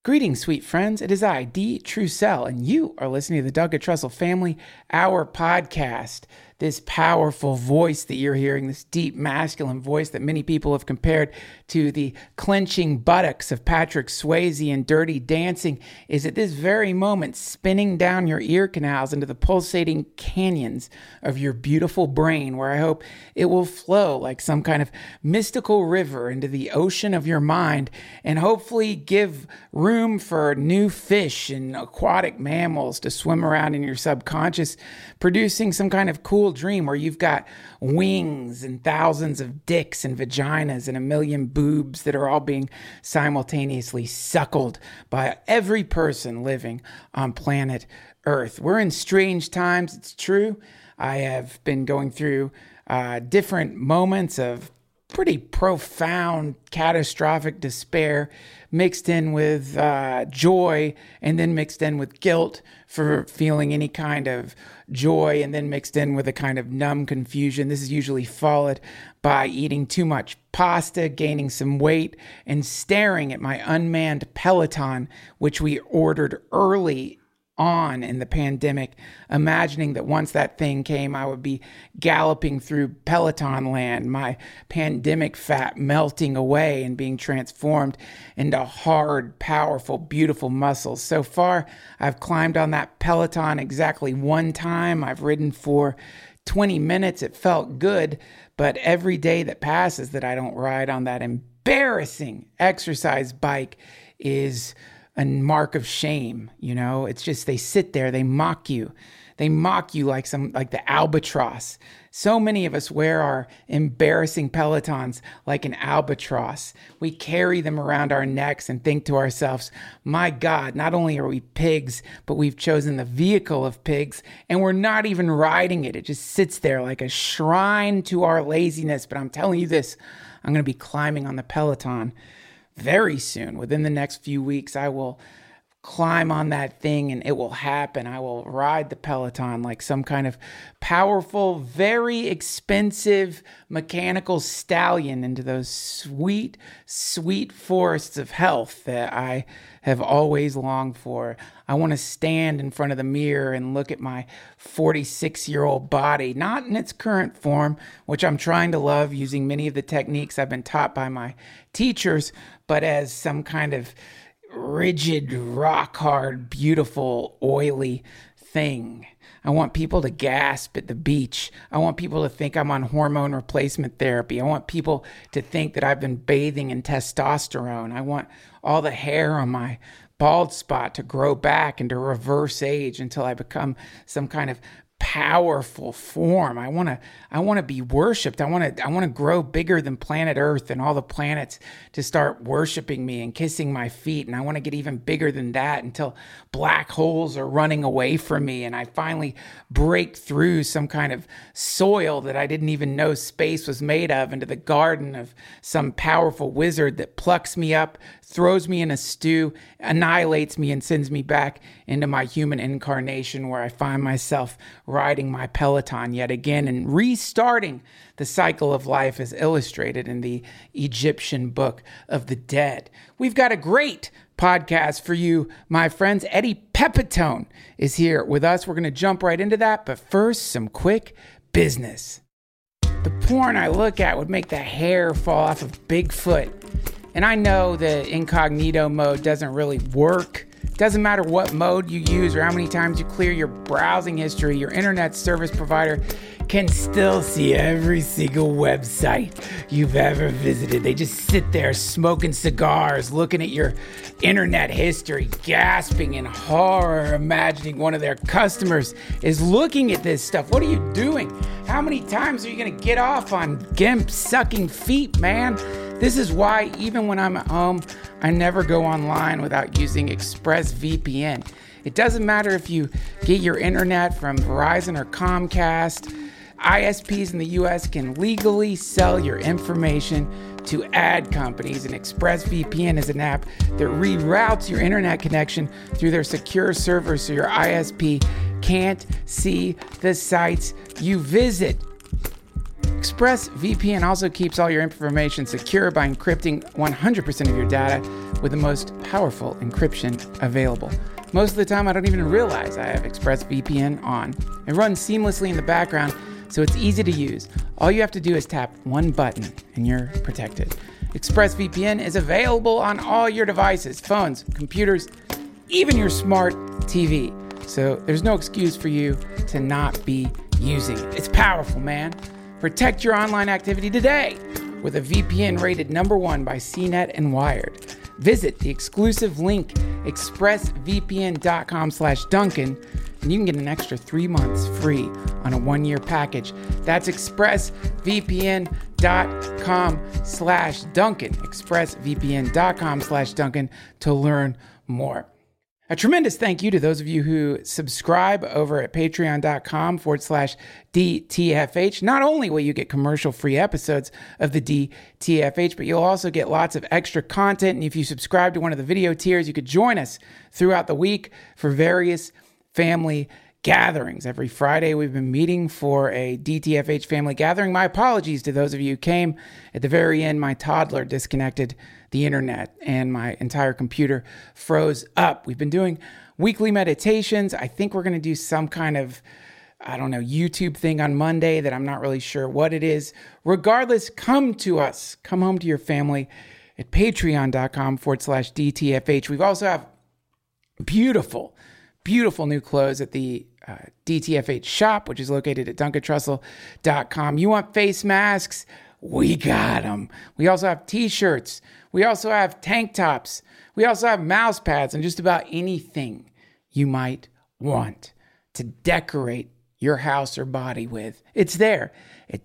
Greetings, sweet friends. It is I, D. Trussell, and you are listening to the Doug Trussell Family Hour podcast. This powerful voice that you're hearing, this deep masculine voice that many people have compared to the clenching buttocks of Patrick Swayze in Dirty Dancing, is at this very moment spinning down your ear canals into the pulsating canyons of your beautiful brain, where I hope it will flow like some kind of mystical river into the ocean of your mind and hopefully give room for new fish and aquatic mammals to swim around in your subconscious, producing some kind of cool dream where you've got wings and thousands of dicks and vaginas and a million boobs that are all being simultaneously suckled by every person living on planet Earth. We're in strange times, it's true. I have been going through different moments of pretty profound, catastrophic despair mixed in with joy and then mixed in with guilt for feeling any kind of joy and then mixed in with a kind of numb confusion. This is usually followed by eating too much pasta, gaining some weight, and staring at my unmanned Peloton, which we ordered early on in the pandemic, imagining that once that thing came, I would be galloping through Peloton land, my pandemic fat melting away and being transformed into hard, powerful, beautiful muscles. So far, I've climbed on that Peloton exactly one time. I've ridden for 20 minutes. It felt good, but every day that passes that I don't ride on that embarrassing exercise bike is a mark of shame. You know, it's just, they sit there, they mock you like the albatross. So many of us wear our embarrassing Pelotons like an albatross. We carry them around our necks and think to ourselves, my God, not only are we pigs, but we've chosen the vehicle of pigs and we're not even riding it. It just sits there like a shrine to our laziness. But I'm telling you this, I'm going to be climbing on the Peloton very soon. Within the next few weeks, I will climb on that thing and it will happen. I will ride the Peloton like some kind of powerful, very expensive mechanical stallion into those sweet, sweet forests of health that I have always longed for. I want to stand in front of the mirror and look at my 46-year-old body, not in its current form, which I'm trying to love using many of the techniques I've been taught by my teachers, but as some kind of rigid, rock-hard, beautiful, oily thing. I want people to gasp at the beach. I want people to think I'm on hormone replacement therapy. I want people to think that I've been bathing in testosterone. I want all the hair on my bald spot to grow back and to reverse age until I become some kind of powerful form. I want to be worshipped. I want to grow bigger than planet Earth and all the planets to start worshiping me and kissing my feet. And I want to get even bigger than that until black holes are running away from me and I finally break through some kind of soil that I didn't even know space was made of into the garden of some powerful wizard that plucks me up, throws me in a stew, annihilates me, and sends me back into my human incarnation where I find myself riding my Peloton yet again and restarting the cycle of life as illustrated in the Egyptian Book of the Dead. We've got a great podcast for you, my friends. Eddie Pepitone is here with us. We're going to jump right into that, but first, some quick business. The porn I look at would make the hair fall off of Bigfoot. And I know the incognito mode doesn't really work. Doesn't matter what mode you use or how many times you clear your browsing history, your internet service provider can still see every single website you've ever visited. They just sit there smoking cigars, looking at your internet history, gasping in horror, imagining one of their customers is looking at this stuff. What are you doing? How many times are you going to get off on GIMP sucking feet, man? This is why even when I'm at home, I never go online without using ExpressVPN. It doesn't matter if you get your internet from Verizon or Comcast. ISPs in the US can legally sell your information to ad companies, and ExpressVPN is an app that reroutes your internet connection through their secure servers so your ISP can't see the sites you visit. ExpressVPN also keeps all your information secure by encrypting 100% of your data with the most powerful encryption available. Most of the time, I don't even realize I have ExpressVPN on. It runs seamlessly in the background, so it's easy to use. All you have to do is tap one button, and you're protected. ExpressVPN is available on all your devices, phones, computers, even your smart TV. So there's no excuse for you to not be using it. It's powerful, man. Protect your online activity today with a VPN rated #1 by CNET and Wired. Visit the exclusive link, expressvpn.com/Duncan, and you can get an extra 3 months free on a 1-year package. That's expressvpn.com/Duncan, expressvpn.com/Duncan to learn more. A tremendous thank you to those of you who subscribe over at patreon.com/DTFH. Not only will you get commercial-free episodes of the DTFH, but you'll also get lots of extra content. And if you subscribe to one of the video tiers, you could join us throughout the week for various family gatherings. Every Friday, we've been meeting for a DTFH family gathering. My apologies to those of you who came. At the very end, my toddler disconnected the internet and my entire computer froze up. We've been doing weekly meditations. I think we're going to do some kind of, YouTube thing on Monday that I'm not really sure what it is. Regardless, come to us. Come home to your family at patreon.com/DTFH. We've also have beautiful new clothes at the DTFH shop, which is located at DuncanTrussell.com. You want face masks? We got them. We also have t-shirts. We also have tank tops. We also have mouse pads and just about anything you might want to decorate your house or body with. It's there at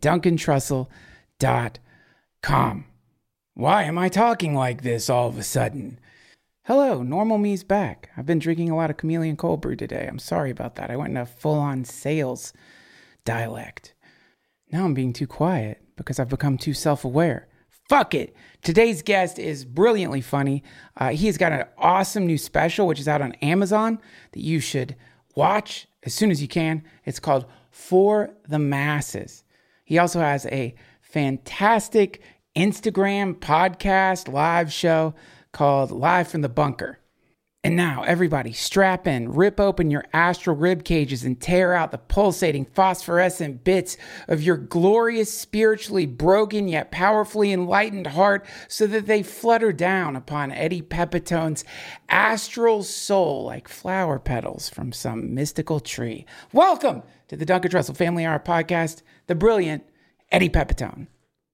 DuncanTrussell.com. Why am I talking like this all of a sudden? Hello, normal me's back. I've been drinking a lot of Chameleon cold brew today. I'm sorry about that. I went into full-on sales dialect. Now I'm being too quiet because I've become too self-aware. Fuck it. Today's guest is brilliantly funny. He has got an awesome new special, which is out on Amazon, that you should watch as soon as you can. It's called For the Masses. He also has a fantastic Instagram podcast live show called Live from the Bunker. And now, everybody, strap in, rip open your astral rib cages, and tear out the pulsating phosphorescent bits of your glorious, spiritually broken yet powerfully enlightened heart so that they flutter down upon Eddie Pepitone's astral soul like flower petals from some mystical tree. Welcome to the Duncan Trussell Family Hour podcast, the brilliant Eddie Pepitone.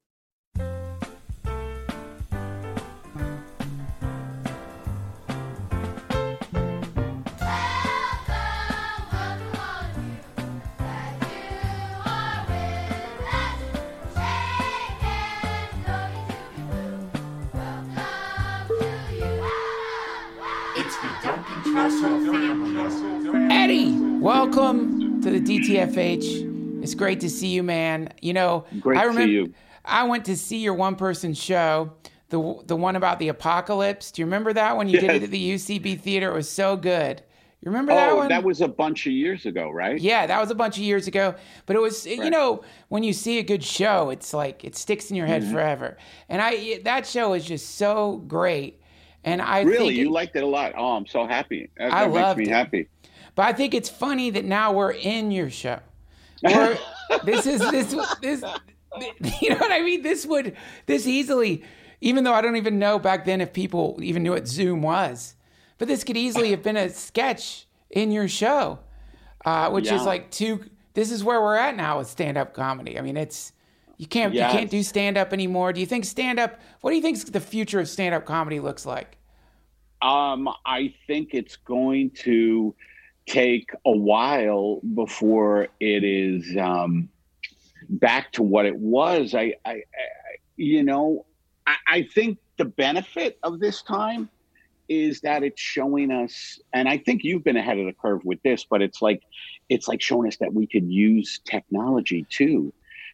Eddie, welcome to the DTFH. It's great to see you, man. Great to see you. I went to see your one-person show, the one about the apocalypse. Do you remember that when you did it at the UCB Theater? It was so good. You remember that one? Oh, that was a bunch of years ago, right? Yeah, that was a bunch of years ago. But it was, right. When you see a good show, it's like it sticks in your head forever. And that show is just so great. And I really, you liked it a lot. Oh, I'm so happy. That makes me happy. But I think it's funny that now we're in your show. This, you know what I mean? This easily, even though I don't even know back then if people even knew what Zoom was, but this could easily have been a sketch in your show, which is like this is where we're at now with stand-up comedy. I mean, you can't do stand-up anymore. Do you think what do you think the future of stand-up comedy looks like? I think it's going to take a while before it is back to what it was. I think the benefit of this time is that it's showing us, and I think you've been ahead of the curve with this, but it's like showing us that we could use technology too,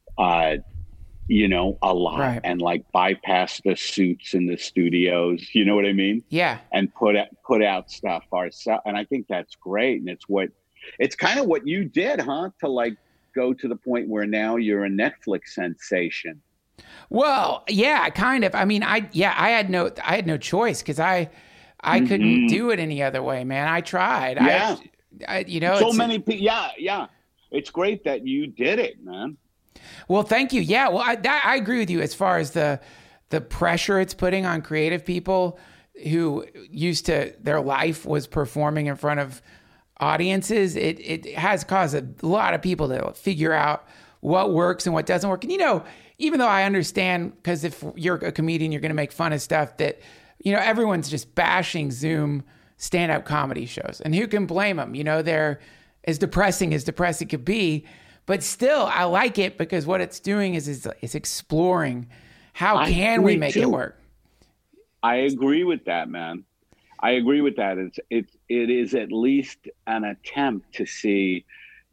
a lot, right, and like bypass the suits in the studios. You know what I mean? Yeah. And put out stuff ourselves. And I think that's great. And it's kind of what you did, huh? To like go to the point where now you're a Netflix sensation? Well, yeah, kind of. I mean, I had no choice because I couldn't do it any other way, man. I tried. Yeah. So many people. Yeah, yeah. It's great that you did it, man. Well, thank you. Yeah, well, I agree with you as far as the pressure it's putting on creative people who used to, their life was performing in front of audiences. It has caused a lot of people to figure out what works and what doesn't work. And, even though I understand, because if you're a comedian, you're going to make fun of stuff that, everyone's just bashing Zoom stand-up comedy shows. And who can blame them? They're as depressing could be. But still, I like it because what it's doing is exploring how can we make it work. I agree with that, man. I agree with that. It is at least an attempt to see,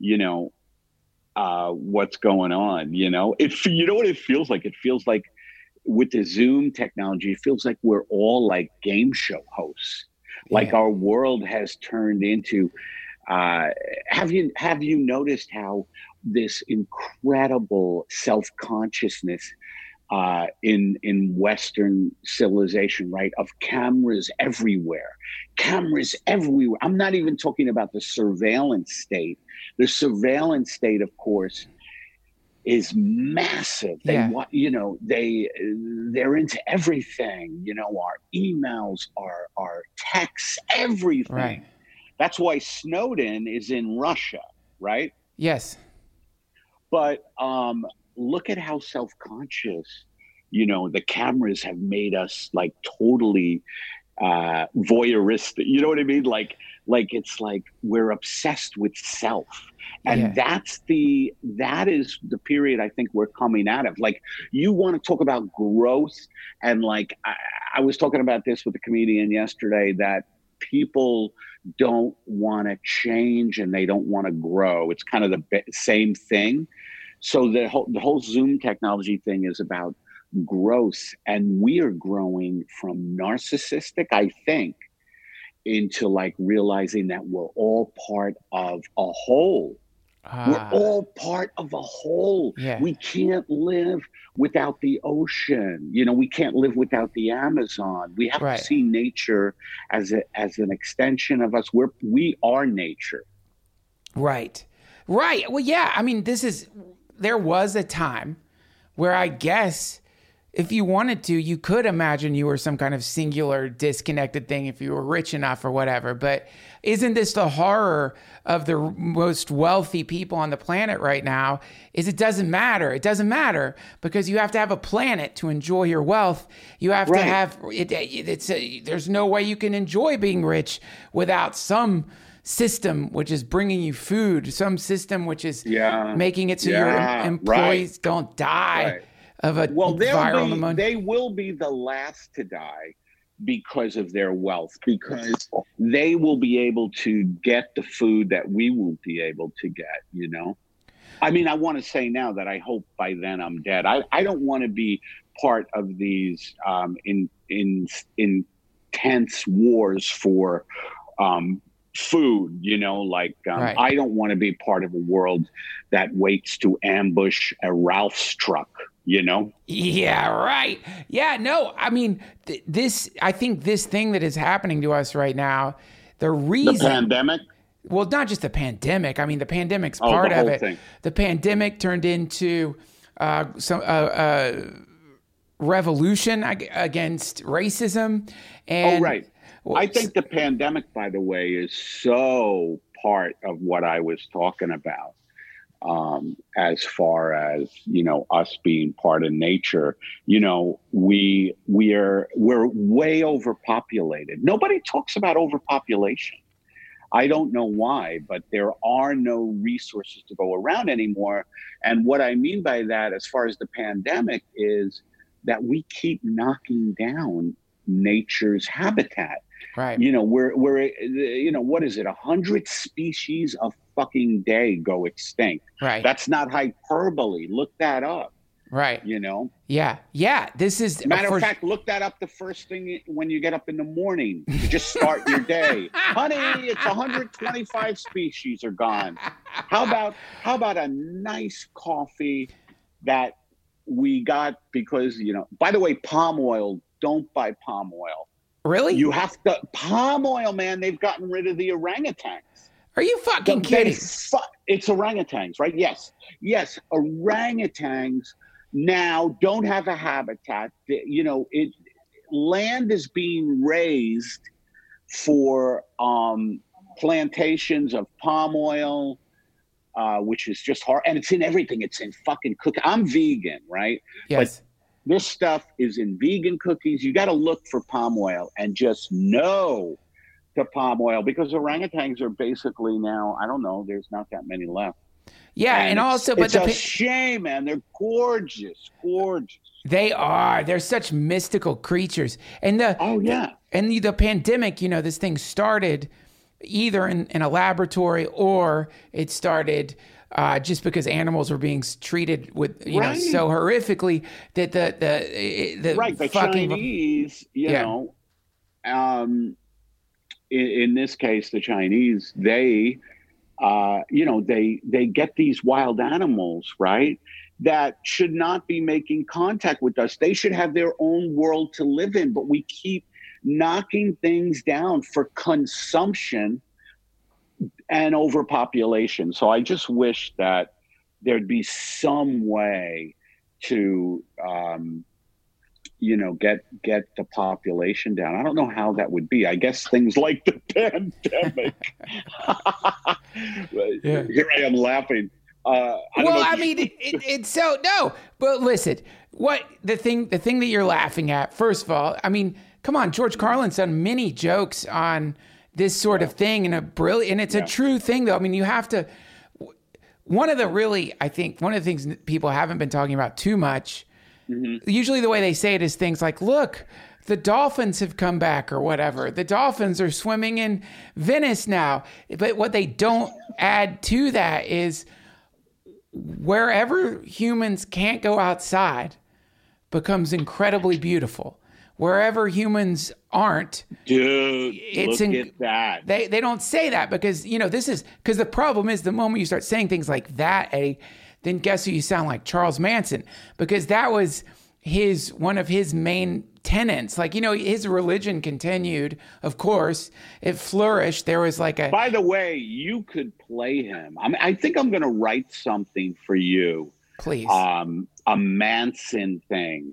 what's going on. You know what it feels like? It feels like with the Zoom technology, it feels like we're all like game show hosts. Like our world has turned into. Have you noticed how this incredible self-consciousness in Western civilization, right? Of cameras everywhere. I'm not even talking about the surveillance state. The surveillance state, of course, is massive. They're into everything. Our emails, our texts, everything. Right. That's why Snowden is in Russia, right? Yes. But look at how self-conscious, the cameras have made us like totally voyeuristic. You know what I mean? Like it's like we're obsessed with self. And that is the period I think we're coming out of. Like, you want to talk about growth, and like I was talking about this with a comedian yesterday, that people don't want to change and they don't want to grow. It's kind of the same thing. So the whole Zoom technology thing is about growth, and we are growing from narcissistic, I think, into like realizing that we're all part of a whole. We're all part of a whole. Yeah. We can't live without the ocean. We can't live without the Amazon. We have to see nature as an extension of us. We are nature. Right. Well, yeah. I mean, there was a time where I guess if you wanted to, you could imagine you were some kind of singular disconnected thing if you were rich enough or whatever. But isn't this the horror of the most wealthy people on the planet right now? Is it doesn't matter. It doesn't matter because you have to have a planet to enjoy your wealth. You have to have it. There's no way you can enjoy being rich without some system which is bringing you food, some system which is making it so your employees don't die of a viral pneumonia. They will be the last to die because of their wealth, because they will be able to get the food that we won't be able to get, I mean, I want to say now that I hope by then I'm dead. I don't want to be part of these intense wars for food, I don't want to be part of a world that waits to ambush a Ralph's truck. Yeah, right. Yeah, no, I mean, I think this thing that is happening to us right now, the reason... The pandemic? Well, not just the pandemic. I mean, the pandemic's part of it. Thing. The pandemic turned into some revolution against racism. And, I think the pandemic, by the way, is so part of what I was talking about. As far as, us being part of nature, we're way overpopulated. Nobody talks about overpopulation. I don't know why, but there are no resources to go around anymore. And what I mean by that, as far as the pandemic, is that we keep knocking down nature's habitat. Right. We're what is it? 100 species a fucking day go extinct. Right. That's not hyperbole. Look that up. Right. Yeah. This is matter of fact. Look that up the first thing when you get up in the morning. You just start your day, honey. It's 125 species are gone. how about a nice coffee that we got because, by the way, palm oil, don't buy palm oil. Really? You have to, palm oil, man, they've gotten rid of the orangutans. Are you fucking kidding? It's orangutans, right? Yes. Yes. Orangutans now don't have a habitat. Land is being raised for plantations of palm oil, which is just hard. And it's in everything. It's in fucking cookies. I'm vegan, right? Yes. But this stuff is in vegan cookies. You got to look for palm oil and just know to palm oil because orangutans are basically now, I don't know, there's not that many left. Yeah, and also, but it's a shame, man. They're gorgeous, gorgeous. They are. They're such mystical creatures. And the pandemic, this thing started either in a laboratory or it started just because animals were being treated with, so horrifically that the fucking Chinese, in this case, the Chinese, they get these wild animals, right, that should not be making contact with us. They should have their own world to live in, but we keep knocking things down for consumption and overpopulation. So I just wish that there'd be some way to, get the population down. I don't know how that would be. I guess things like the pandemic. Yeah. Here I am laughing. It's so no. But listen, the thing that you're laughing at? First of all, come on, George Carlin's done many jokes on this sort of thing, and it's a true thing, though. You have to. One of the things that people haven't been talking about too much. Mm-hmm. Usually the way they say it is things like, look, the dolphins have come back or whatever. The dolphins are swimming in Venice now. But what they don't add to that is wherever humans can't go outside becomes incredibly beautiful. Wherever humans aren't, dude, look at that. They don't say that because, because the problem is the moment you start saying things like that, then guess who you sound like? Charles Manson, because that was one of his main tenets. His religion continued, of course, it flourished. There was by the way, you could play him. I think I'm going to write something for you. Please. A Manson thing.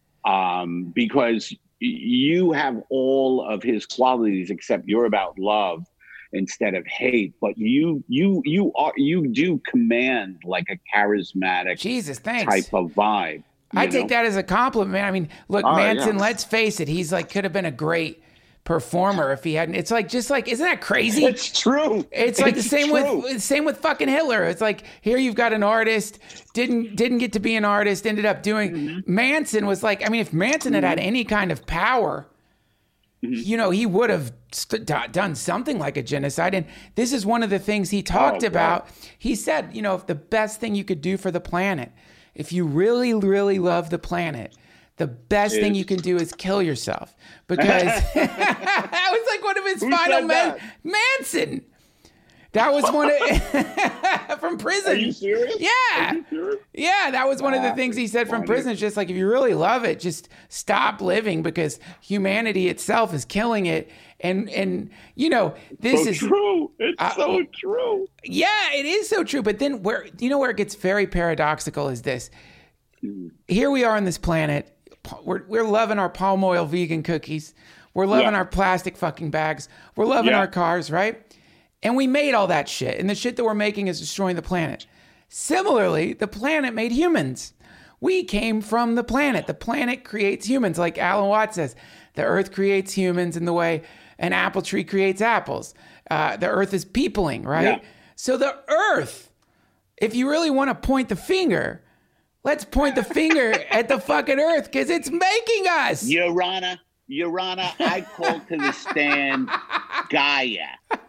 Because you have all of his qualities, except you're about love instead of hate, but you do command like a charismatic Jesus, thanks. type of vibe. I take that as a compliment, man. Look, Manson, let's face it, he's could have been a great performer if he hadn't. It's isn't that crazy? It's true. It's the same with fucking Hitler. It's here you've got an artist, didn't get to be an artist, ended up doing. Mm-hmm. Manson was if Manson had had any kind of power, mm-hmm. He would have done something like a genocide. And this is one of the things he talked about. God. He said, if the best thing you could do for the planet, if you really, really love the planet, the best thing you can do is kill yourself. Because that was one of his final Manson. That was one of from prison. Are you serious? Yeah. Yeah, that was one of the things he said from prison. It's just if you really love it, just stop living because humanity itself is killing it. And this is true. It's so true. Yeah, it is so true. But then where it gets very paradoxical is this. Here we are on this planet. We're loving our palm oil vegan cookies. We're loving our plastic fucking bags. We're loving our cars, right? And we made all that shit. And the shit that we're making is destroying the planet. Similarly, the planet made humans. We came from the planet. The planet creates humans. Like Alan Watts says, the earth creates humans in the way an apple tree creates apples. The earth is peopling, right? Yeah. So the earth, if you really want to point the finger, let's point the finger at the fucking earth because it's making us. Your Honor, I call to the stand Gaia.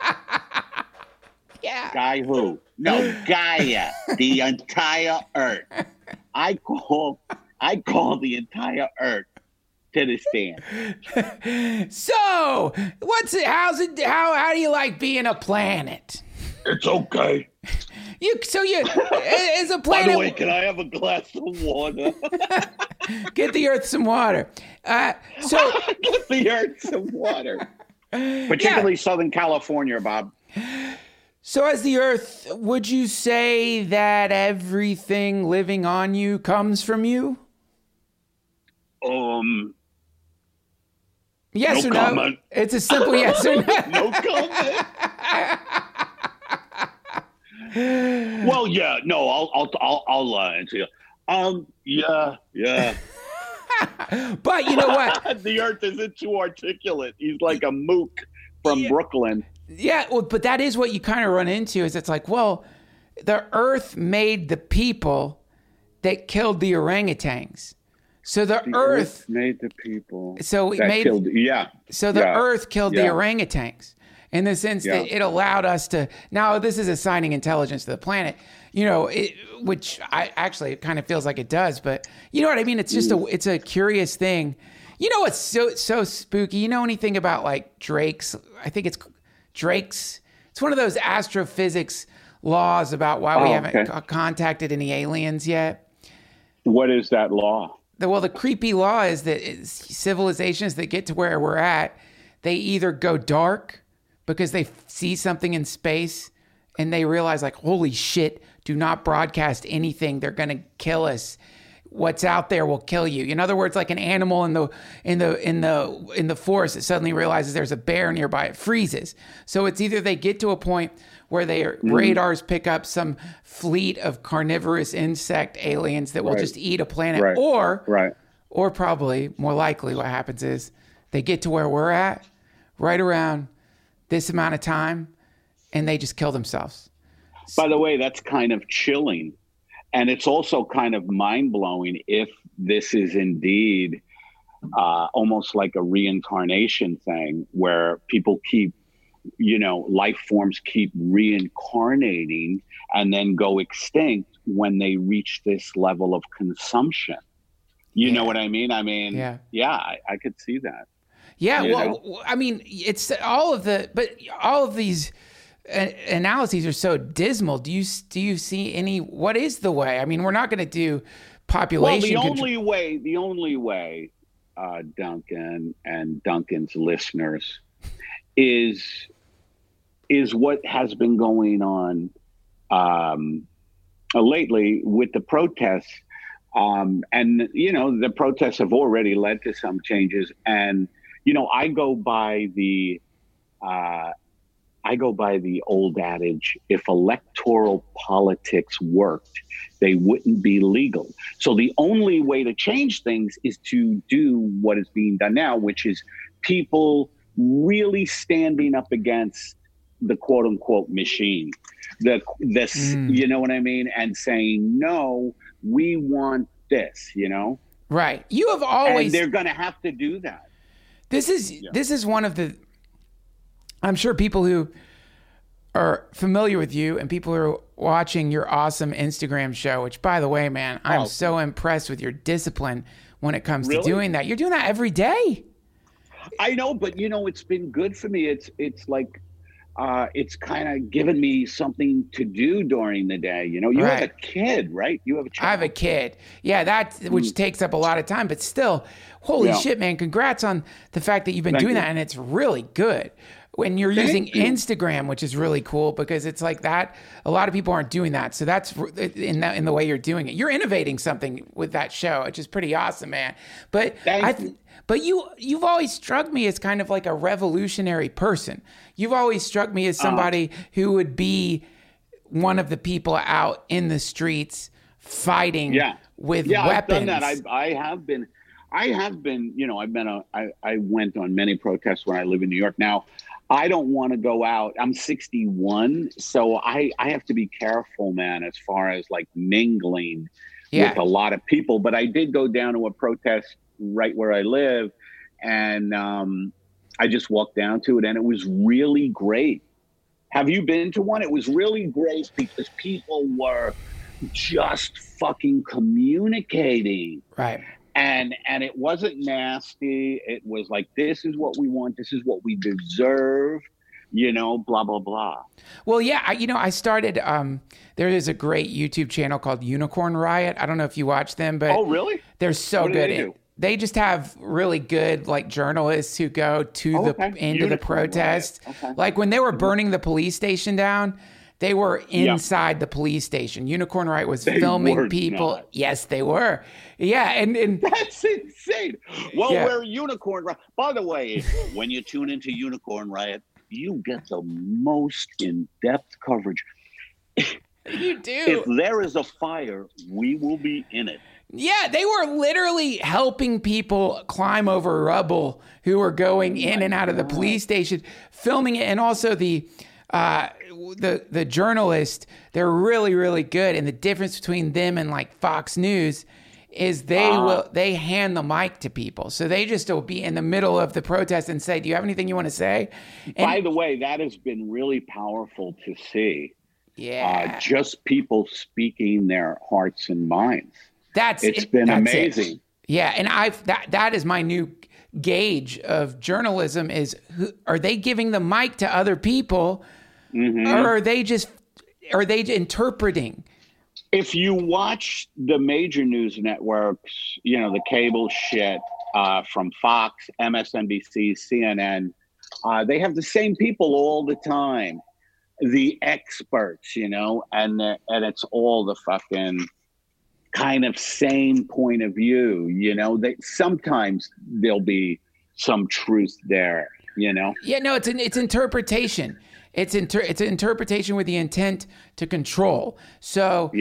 Yeah. Guy who? No, Gaia. The entire earth. I call the entire earth to the stand. So, how do you like being a planet? It's okay. as a By planet. the way, can I have a glass of water? Get the Earth some water. So Get the Earth some water. Particularly Southern California, Bob. So as the Earth, would you say that everything living on you comes from you? Yes no or comment. no? It's a simple yes or no. No comment. Well, yeah, no, I'll answer you. Yeah. But you know what? The Earth isn't too articulate. He's like a mook from Brooklyn. Yeah, well, but that is what you kind of run into. Is it's like, well, the Earth made the people that killed the orangutans. So the Earth made the people. So it that made. Killed, yeah. So the Earth killed the Yeah. orangutans. In the sense that it allowed us to, now this is assigning intelligence to the planet, which I actually, it kind of feels like it does, but you know what I mean? It's just it's a curious thing. You know, what's so spooky. You know anything about like Drake's, I think it's Drake's, it's one of those astrophysics laws about why we haven't contacted any aliens yet. What is that law? Well, the creepy law is that civilizations that get to where we're at, they either go dark because they see something in space and they realize like, holy shit, do not broadcast anything. They're going to kill us. What's out there will kill you. In other words, like an animal in the forest that suddenly realizes there's a bear nearby, it freezes. So it's either they get to a point where their radars pick up some fleet of carnivorous insect aliens that will just eat a planet, or probably more likely what happens is they get to where we're at right around this amount of time, and they just kill themselves. By the way, that's kind of chilling. And it's also kind of mind-blowing if this is indeed almost like a reincarnation thing where people keep, life forms keep reincarnating and then go extinct when they reach this level of consumption. You know what I mean? I mean, I could see that. Yeah, well, I mean, it's all of these analyses are so dismal. Do you see any? What is the way? I mean, we're not going to do population. Well, the only way, Duncan and Duncan's listeners, is what has been going on lately with the protests. And the protests have already led to some changes, and I go by the old adage, if electoral politics worked, they wouldn't be legal. So the only way to change things is to do what is being done now, which is people really standing up against the quote unquote machine, you know what I mean? And saying, no, we want this, Right. You have always, and they're going to have to do that. This is one of the, I'm sure people who are familiar with you and people who are watching your awesome Instagram show, which by the way, man, I'm so impressed with your discipline when it comes to doing that. You're doing that every day. I know, but it's been good for me. It's like, it's kind of given me something to do during the day. You have a kid, right? You have a child. I have a kid. Yeah, which takes up a lot of time, but still, holy shit, man. Congrats on the fact that you've been doing that. And it's really good when you're using Instagram, which is really cool because it's like that. A lot of people aren't doing that. So that's in the way you're doing it. You're innovating something with that show, which is pretty awesome, man. But But you've always struck me as kind of like a revolutionary person. You've always struck me as somebody who would be one of the people out in the streets fighting with weapons. I've done that. I have been. I went on many protests when I live in New York. Now, I don't want to go out. I'm 61, so I have to be careful, man, as far as like mingling with a lot of people. But I did go down to a protest right where I live, and I just walked down to it, and it was really great. Have you been to one? It was really great because people were just fucking communicating. Right. And it wasn't nasty. It was like, this is what we want. This is what we deserve. blah, blah, blah. Well, yeah, I started, there is a great YouTube channel called Unicorn Riot. I don't know if you watch them, but Oh, really? they're so What do good. they do? They just have really good journalists who go to the Okay. end of the Unicorn Riot. protest. Okay. Like when they were burning the police station down, they were inside the police station. Unicorn Riot was filming were people. not. Yes, they were. Yeah, and That's insane. Well, Yeah. we're Unicorn Riot. By the way, when you tune into Unicorn Riot, you get the most in-depth coverage. you do. If there is a fire, we will be in it. Yeah, they were literally helping people climb over rubble who were going in and out of the police station, filming it, and also the journalist. They're really, really good. And the difference between them and Fox News is they hand the mic to people, so they just will be in the middle of the protest and say, "Do you have anything you want to say?" And, By the way, that has been really powerful to see. yeah, Just people speaking their hearts and minds. It's been that's amazing. it. Yeah, and that is my new gauge of journalism: is are they giving the mic to other people, or are they interpreting? If you watch the major news networks, the cable shit from Fox, MSNBC, CNN, they have the same people all the time, the experts, and it's all the fucking kind of same point of view. Sometimes there'll be some truth there. Yeah, no, it's interpretation. It's an interpretation with the intent to control. So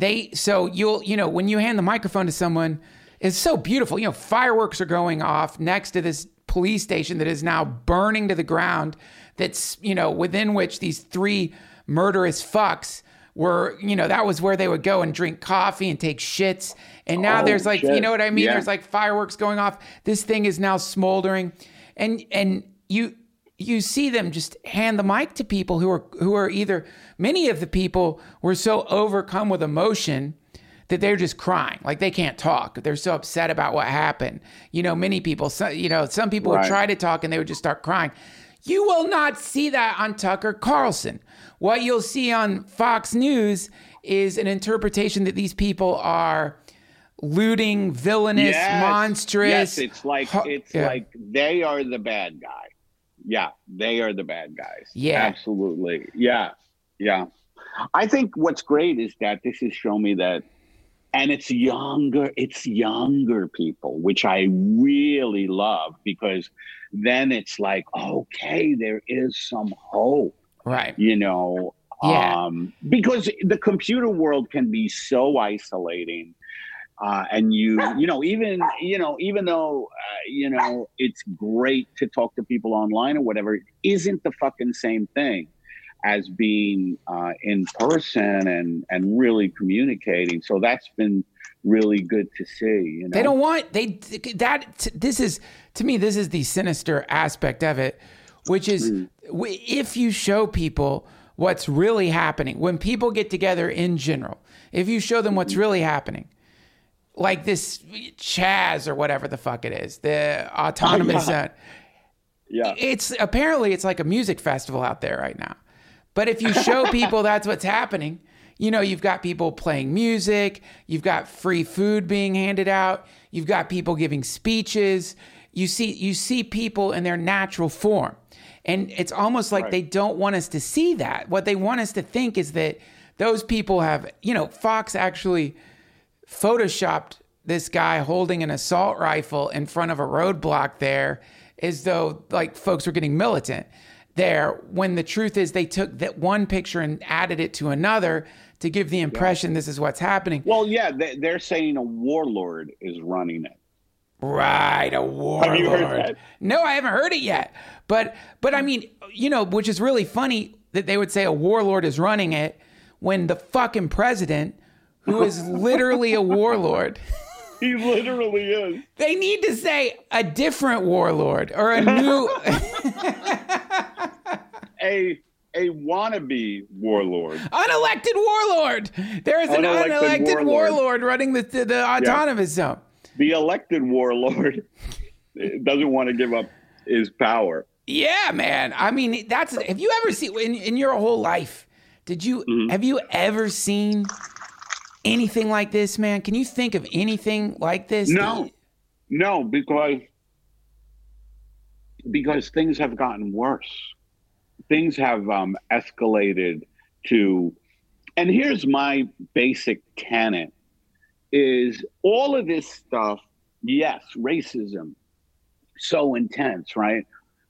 you'll when you hand the microphone to someone, it's so beautiful. Fireworks are going off next to this police station that is now burning to the ground. That's within which these 3 murderous fucks were. That was where they would go and drink coffee and take shits. And now there's you know what I mean? Yeah. There's fireworks going off. This thing is now smoldering, and you see them just hand the mic to people who are either, many of the people were so overcome with emotion that they're just crying, they can't talk. They're so upset about what happened. Many people, some people would try to talk and they would just start crying. You will not see that on Tucker Carlson. What you'll see on Fox News is an interpretation that these people are looting, villainous, monstrous. Yes, it's like they are the bad guy. Yeah, they are the bad guys. Yeah. Absolutely. Yeah. Yeah. I think what's great is that this has shown me that, and it's younger people, which I really love, because then it's okay, there is some hope. Right. Because the computer world can be so isolating. And even though it's great to talk to people online or whatever, it isn't the fucking same thing as being in person and really communicating. So that's been really good to see. They don't want this is, to me, this is the sinister aspect of it, which is if you show people what's really happening, when people get together in general, if you show them what's really happening, like this Chaz or whatever the fuck it is, the autonomous zone. Yeah. It's like a music festival out there right now. But if you show people that's what's happening, you've got people playing music, you've got free food being handed out, you've got people giving speeches, you see people in their natural form. And it's almost like they don't want us to see that. What they want us to think is that those people have, Fox actually photoshopped this guy holding an assault rifle in front of a roadblock there as though folks were getting militant there, when the truth is they took that one picture and added it to another to give the impression this is what's happening. Well, yeah, they're saying a warlord is running it. Right, a warlord. Have you heard that? No, I haven't heard it yet. But I mean, which is really funny that they would say a warlord is running it when the fucking president, who is literally a warlord. He literally is. They need to say a different warlord or a new... a wannabe warlord. Unelected warlord. There is an unelected warlord running the autonomous zone. The elected warlord doesn't want to give up his power. Yeah, man. I mean, have you ever seen in your whole life, have you ever seen anything like this, man? Can you think of anything like this? No, because things have gotten worse. Things have escalated to, and here's my basic tenet, is all of this stuff, yes, racism, so intense, right?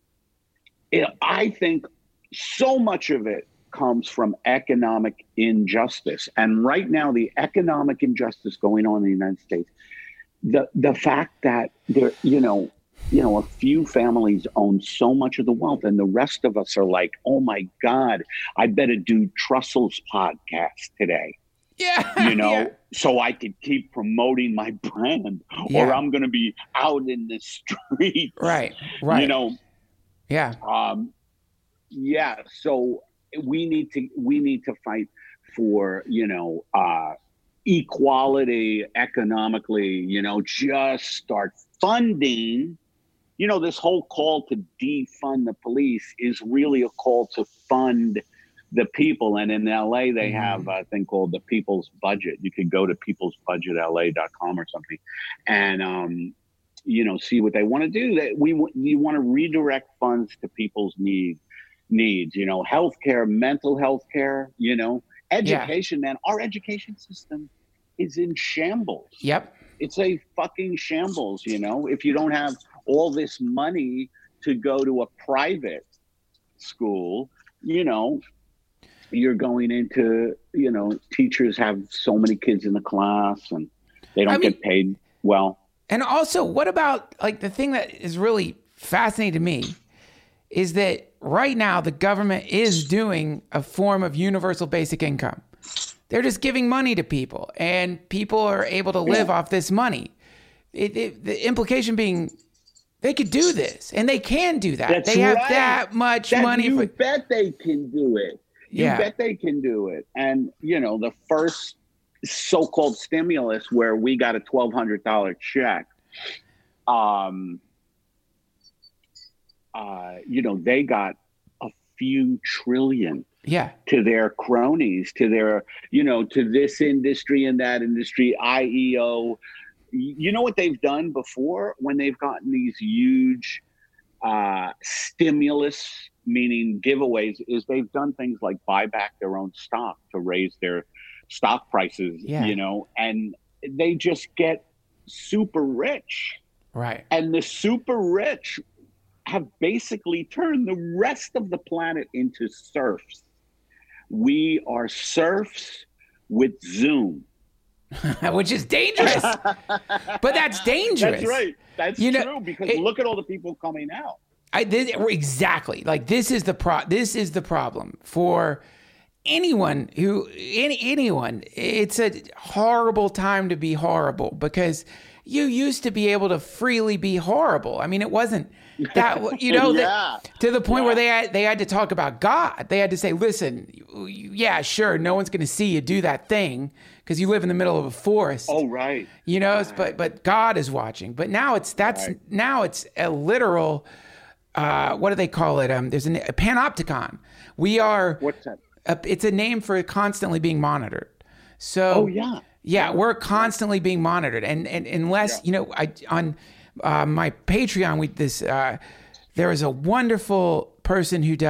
I think so much of it comes from economic injustice. And right now, the economic injustice going on in the United States, the fact that there, a few families own so much of the wealth, and the rest of us are like, oh my God, I better do Trussell's podcast today. Yeah. Yeah. So I could keep promoting my brand, or I'm going to be out in the street. Right. Yeah. So we need to fight for, equality economically, just start funding. This whole call to defund the police is really a call to fund the people. And in LA, they have a thing called the People's Budget. You could go to peoplesbudgetla.com or something and, see what they want to do. We want to redirect funds to people's needs, healthcare, mental health care, education, man. Our education system is in shambles. Yep. It's a fucking shambles, if you don't have all this money to go to a private school, you're going into, teachers have so many kids in the class and they don't get paid well. And also, what about, like, the thing that is really fascinating to me is that right now the government is doing a form of universal basic income. They're just giving money to people, and people are able to live off this money. The implication being they could do this, and they can do that. They have that much money. You bet they can do it. You bet they can do it. And, the first so-called stimulus where we got a $1,200 check, they got a few trillion to their cronies, to their, to this industry and that industry, IEO. You know what they've done before when they've gotten these huge stimulus, meaning giveaways, is they've done things like buy back their own stock to raise their stock prices, and they just get super rich. Right. And the super rich have basically turned the rest of the planet into serfs. We are serfs with Zoom. Which is dangerous. But that's dangerous. That's right. That's true, because look at all the people coming out. Exactly. Like, this is the problem for anyone. It's a horrible time to be horrible, because you used to be able to freely be horrible. I mean, it wasn't that, to the point where they had to talk about God. They had to say, listen, yeah, sure, no one's going to see you do that thing because you live in the middle of a forest. Oh, right. But God is watching. But now it's a literal, what do they call it? There's a panopticon. We are. What's that? It's a name for constantly being monitored. So, we're constantly being monitored. And unless, on my Patreon, there is a wonderful person who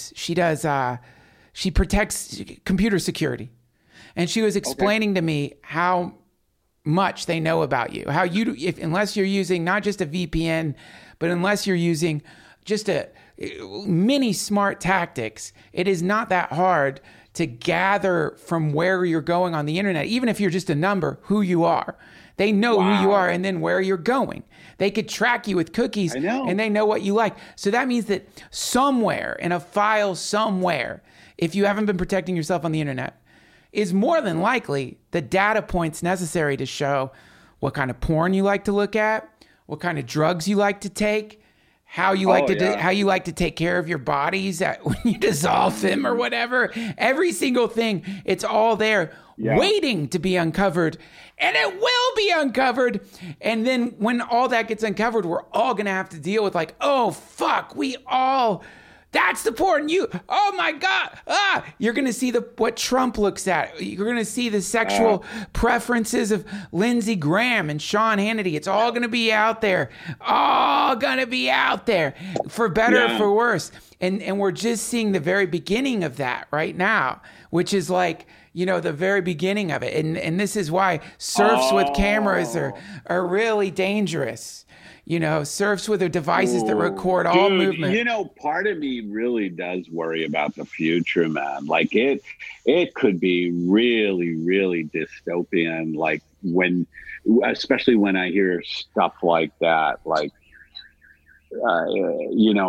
she protects computer security. And she was explaining to me how much they know about you, how unless you're using not just a VPN, but unless you're using just a mini smart tactics, it is not that hard to gather from where you're going on the internet, even if you're just a number, who you are. They know who you are and then where you're going. They could track you with cookies, and they know what you like. So that means that somewhere in a file somewhere, if you haven't been protecting yourself on the internet, is more than likely the data points necessary to show what kind of porn you like to look at, what kind of drugs you like to take, how you like how you like to take care of your bodies when you dissolve them or whatever. Every single thing, it's all there waiting to be uncovered, and it will be uncovered. And then when all that gets uncovered, we're all going to have to deal with like, oh, fuck, that's the porn. Oh my God. You're going to see what Trump looks at. You're going to see the sexual preferences of Lindsey Graham and Sean Hannity. It's all going to be out there. All going to be out there for better or for worse. And we're just seeing the very beginning of that right now, which is like, the very beginning of it. And this is why surfs with cameras are really dangerous. Surfs with their devices that record all movement. Part of me really does worry about the future, man. Like it could be really, really dystopian. Like especially when I hear stuff like that, like, the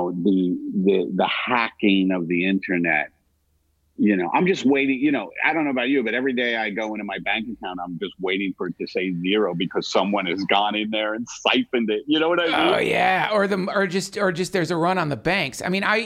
hacking of the internet. I'm just waiting. I don't know about you, but every day I go into my bank account, I'm just waiting for it to say zero because someone has gone in there and siphoned it. You know what I mean? Oh yeah, or just there's a run on the banks. I mean,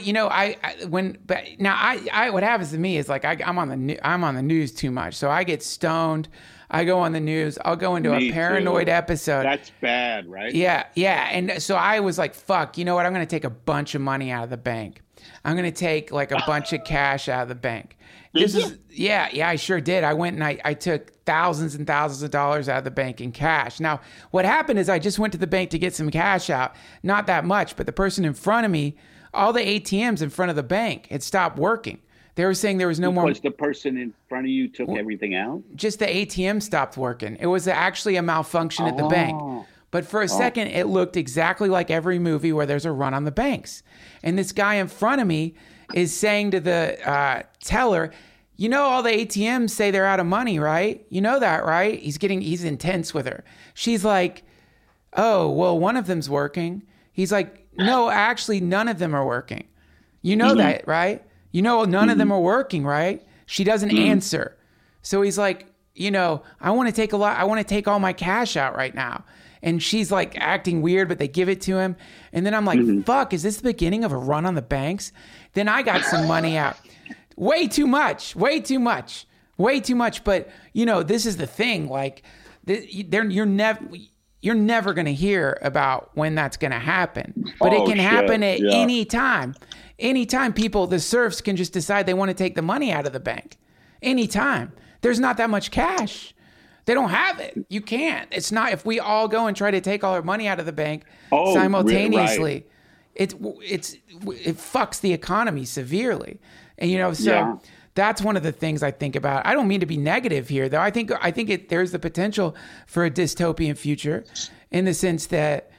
what happens to me is like I'm on the news too much, so I get stoned. I go on the news. I'll go into a paranoid episode. That's bad, right? Yeah. And so I was like, fuck, you know what? I'm going to take a bunch of money out of the bank. I'm going to take like a bunch of cash out of the bank. Yeah, I sure did. I went and I took thousands and thousands of dollars out of the bank in cash. Now, what happened is I just went to the bank to get some cash out. Not that much, but the person in front of me, all the ATMs in front of the bank had stopped working. They were saying there was no more. Because the person in front of you took everything out? Just the ATM stopped working. It was actually a malfunction at the bank. But for a second, it looked exactly like every movie where there's a run on the banks. And this guy in front of me is saying to the teller, all the ATMs say they're out of money, right? You know that, right? He's intense with her. She's like, oh, well, one of them's working. He's like, no, actually, none of them are working. You know that, right? None of them are working, right? She doesn't answer. So he's like, I want to take all my cash out right now. And she's like acting weird, but they give it to him. And then I'm like, fuck, is this the beginning of a run on the banks? Then I got some money out. Way too much. But, this is the thing. Like, you're never going to hear about when that's going to happen. But it can happen at any time. Anytime the serfs can just decide they want to take the money out of the bank. Anytime. There's not that much cash. They don't have it. You can't. It's not, if we all go and try to take all our money out of the bank simultaneously, right. it fucks the economy severely. And that's one of the things I think about. I don't mean to be negative here, though. I think there's the potential for a dystopian future in the sense that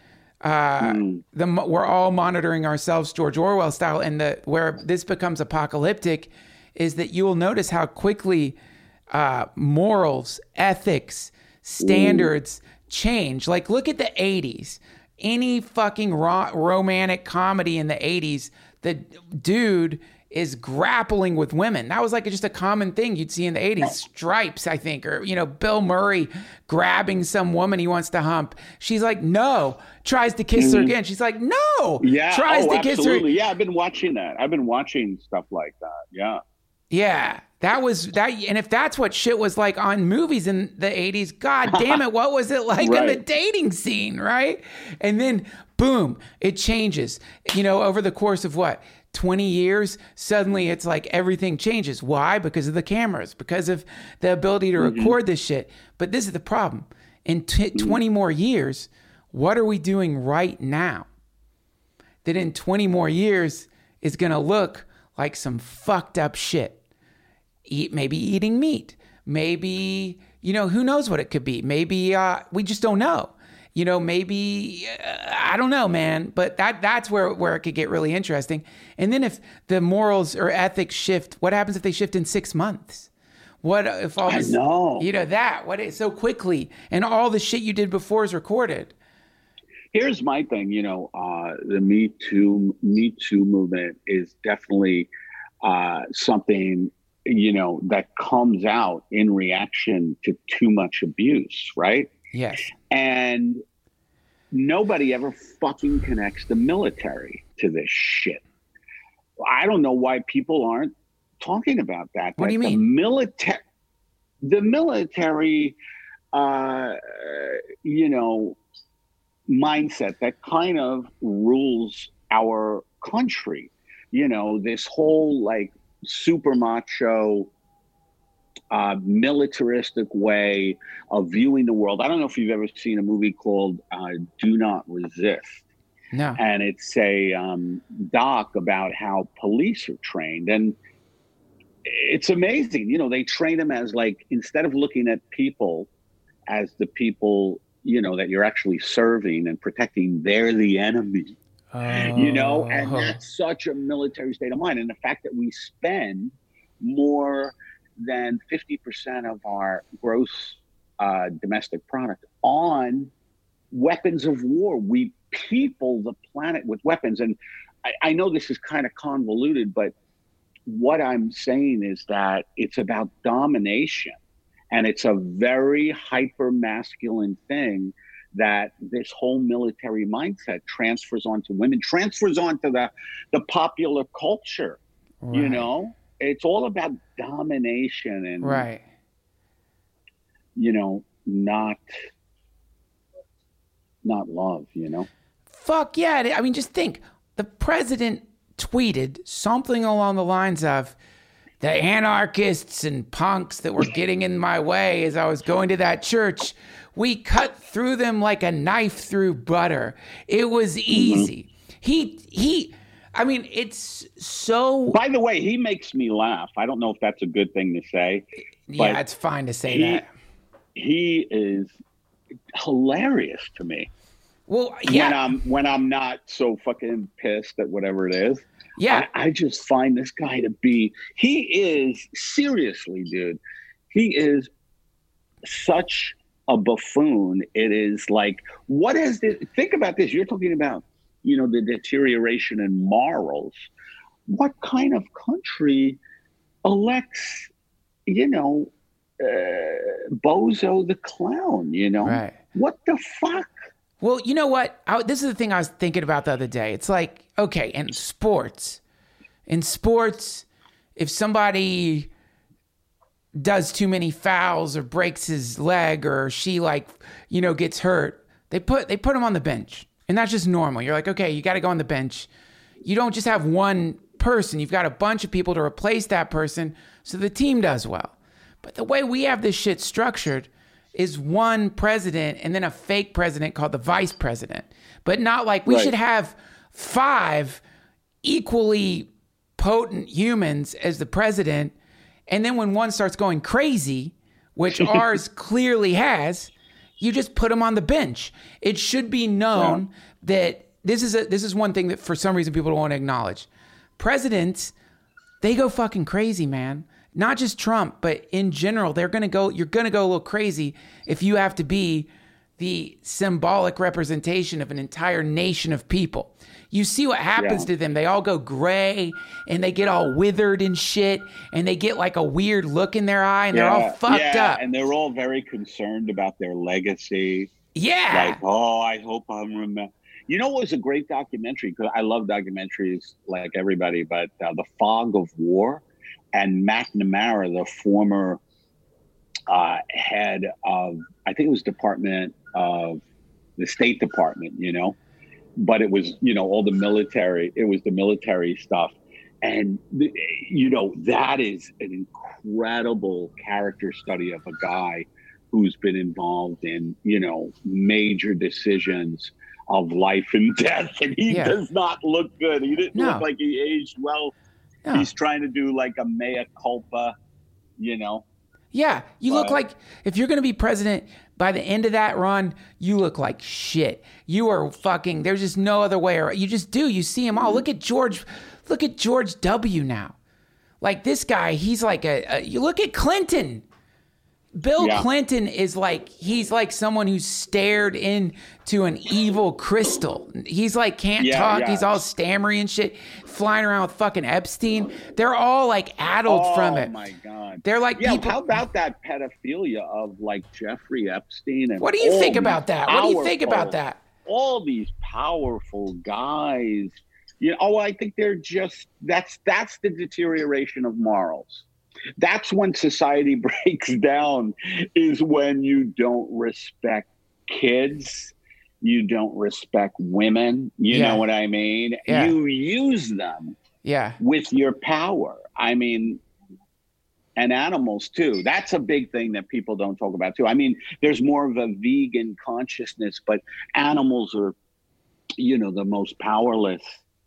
we're all monitoring ourselves, George Orwell style, and where this becomes apocalyptic is that you will notice how quickly morals, ethics, standards change. Like, look at the 80s. Any fucking romantic comedy in the 80s, the dude is grappling with women. That was like just a common thing you'd see in the 80s. Stripes, I think, or, Bill Murray grabbing some woman he wants to hump. She's like, no. Tries to kiss her again. She's like, no. Yeah. Tries to kiss her. Yeah, I've been watching that. I've been watching stuff like that. Yeah. Yeah. That was that. And if that's what shit was like on movies in the 80s, God damn it, what was it like in the dating scene, right? And then, boom, it changes. Over the course of 20 years, suddenly it's like everything changes. Why? Because of the cameras, because of the ability to record this shit. But this is the problem. In 20 more years, what are we doing right now that in 20 more years is going to look like some fucked up shit? Maybe eating meat. Maybe, who knows what it could be? Maybe we just don't know. Maybe, I don't know, man. But that's where it could get really interesting. And then if the morals or ethics shift, what happens if they shift in 6 months? What if all this, so quickly and all the shit you did before is recorded? Here's my thing, the Me Too movement is definitely something that comes out in reaction to too much abuse, right? Yes. And nobody ever fucking connects the military to this shit. I don't know why people aren't talking about that. What do you mean? The military, mindset that kind of rules our country. This whole like super macho, militaristic way of viewing the world. I don't know if you've ever seen a movie called Do Not Resist. No. And it's a doc about how police are trained. And it's amazing. They train them as like, instead of looking at people as the people, that you're actually serving and protecting, they're the enemy. And that's such a military state of mind. And the fact that we spend more than 50% of our gross domestic product on weapons of war. We people the planet with weapons. And I know this is kind of convoluted, but what I'm saying is that it's about domination, and it's a very hyper masculine thing that this whole military mindset transfers onto women, transfers onto the popular culture. Right. It's all about domination and right. Not love, Fuck yeah. I mean, just think, the president tweeted something along the lines of, the anarchists and punks that were getting in my way as I was going to that church, we cut through them like a knife through butter. It was easy. I mean, it's so... By the way, he makes me laugh. I don't know if that's a good thing to say. Yeah, it's fine to say that. He is hilarious to me. Well, yeah. When I'm not so fucking pissed at whatever it is. Yeah. I just find this guy to be... He is, seriously, dude, he is such a buffoon. It is like, what is this? Think about this. You're talking about, the deterioration in morals. What kind of country elects, Bozo the clown, Right. What the fuck? Well, you know what? This is the thing I was thinking about the other day. It's like, okay, in sports, if somebody does too many fouls or breaks his leg or she gets hurt, they put him on the bench. And that's just normal. You're like, okay, you got to go on the bench. You don't just have one person. You've got a bunch of people to replace that person so the team does well. But the way we have this shit structured is one president and then a fake president called the vice president. But not like we should have 5 equally potent humans as the president. And then when one starts going crazy, which ours clearly has, you just put them on the bench. It should be known that this is one thing that for some reason people don't want to acknowledge. Presidents, they go fucking crazy, man. Not just Trump, but in general, you're going to go a little crazy if you have to be the symbolic representation of an entire nation of people. You see what happens to them. They all go gray and they get all withered and shit, and they get like a weird look in their eye, and they're all fucked up. And they're all very concerned about their legacy. Yeah. Like, I hope I'm remembered. What was a great documentary? Because I love documentaries like everybody, but The Fog of War, and McNamara, the former head of, I think it was Department of the State Department, but it was, all the military, it was the military stuff. And, that is an incredible character study of a guy who's been involved in, major decisions of life and death. And he does not look good. He didn't look like he aged well. No. He's trying to do like a mea culpa, Yeah, you look like, if you're going to be president, by the end of that run, you look like shit. You are fucking, there's just no other way. You just do. You see him all. Look at George W. now. Like this guy, he's like you look at Clinton. Bill Clinton is like, he's like someone who stared into an evil crystal. He's like, can't talk. He's all stammery and shit, flying around with fucking Epstein. They're all like addled from it. Oh my God. They're like, people. How about that pedophilia of like Jeffrey Epstein? And what do you think about that? What do you think about that? all these powerful guys. I think they're just that's the deterioration of morals. That's when society breaks down, is when you don't respect kids, you don't respect women. You know what I mean? Yeah. You use them with your power. I mean, and animals too. That's a big thing that people don't talk about too. I mean, there's more of a vegan consciousness, but animals are, the most powerless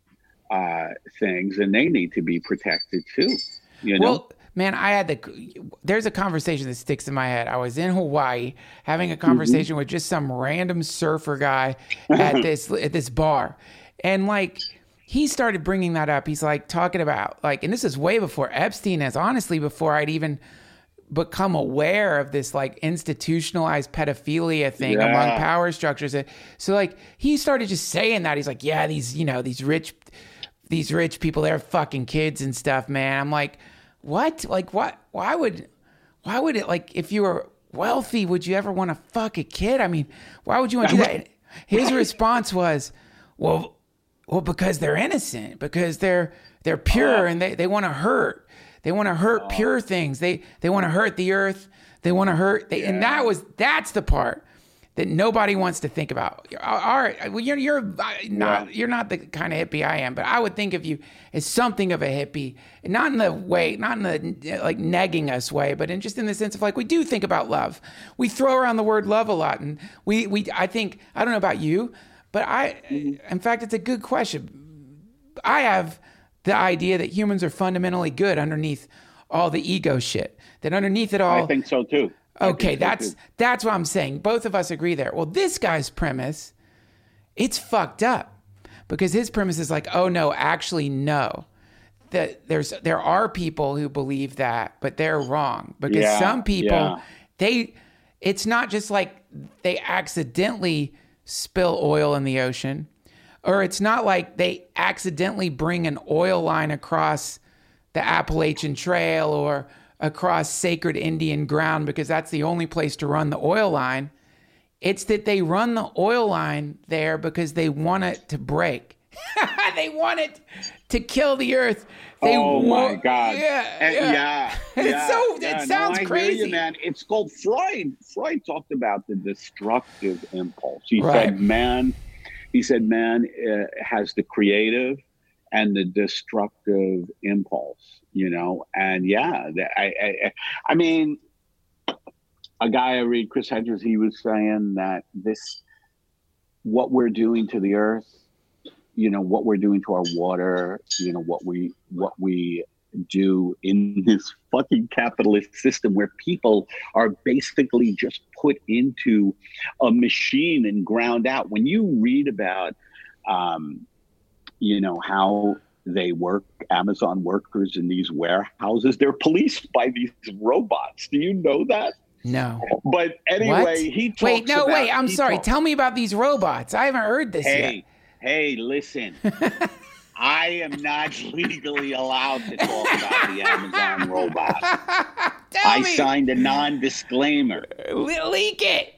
things, and they need to be protected too. Well, man, there's a conversation that sticks in my head. I was in Hawaii having a conversation with just some random surfer guy at this bar. And like, he started bringing that up. He's like talking about and this is way before Epstein, as honestly before I'd even become aware of this like institutionalized pedophilia thing among power structures. So like, he started just saying that. He's like, yeah, these rich people, they're fucking kids and stuff, man. I'm like, what? Like, what? Why would it, like, if you were wealthy, would you ever want to fuck a kid? I mean, why would you want to do that? His response was, well, because they're innocent, because they're pure, and they want to hurt. They want to hurt pure things. They want to hurt the earth. They want to hurt. And that's the part that nobody wants to think about. All right, well, you're not the kind of hippie I am, but I would think of you as something of a hippie, not in the like negging us way, but in the sense of like, we do think about love. We throw around the word love a lot, and I think, I don't know about you, but in fact, it's a good question. I have the idea that humans are fundamentally good underneath all the ego shit. That underneath it all, I think so too. Okay, that's what I'm saying. Both of us agree there. Well, this guy's premise, it's fucked up, because his premise is like, oh no, actually no. That there are people who believe that, but they're wrong, because some people it's not just like they accidentally spill oil in the ocean, or it's not like they accidentally bring an oil line across the Appalachian Trail or across sacred Indian ground because that's the only place to run the oil line. It's that they run the oil line there because they want it to break. They want it to kill the earth. My God. It sounds crazy. I hear you, man. It's called Freud. Freud talked about the destructive impulse. He said man has the creative and the destructive impulse, and I mean, a guy I read, Chris Hedges, he was saying that what we're doing to the earth, what we're doing to our water, what we do in this fucking capitalist system where people are basically just put into a machine and ground out. When you read about, how they work, Amazon workers in these warehouses, they're policed by these robots. Do you know that? No. But anyway, he talks I'm sorry. Tell me about these robots. I haven't heard this yet. Hey, listen. I am not legally allowed to talk about the Amazon robots. I signed a non-disclaimer. Leak it.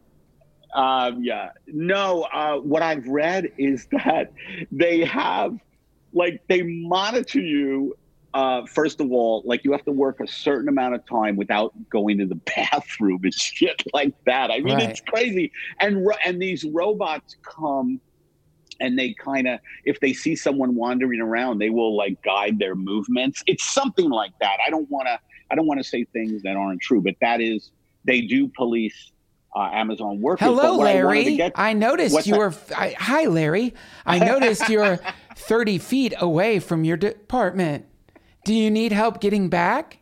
What I've read is that they have, they monitor you. First of all, you have to work a certain amount of time without going to the bathroom and shit like that. I mean, It's crazy. And these robots come, and they kind of, if they see someone wandering around, they will guide their movements. It's something like that. I don't want to say things that aren't true, but they do police Amazon workers. Hello, Larry. I noticed you were. Hi, Larry. I noticed you're 30 feet away from your department. Do you need help getting back?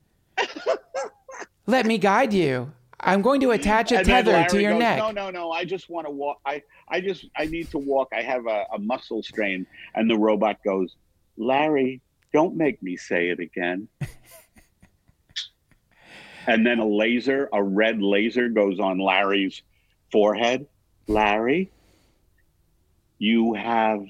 Let me guide you. I'm going to attach a tether to your neck. No. I just want to walk. I need to walk. I have a muscle strain. And the robot goes, Larry, don't make me say it again. And then a red laser goes on Larry's forehead. Larry, you have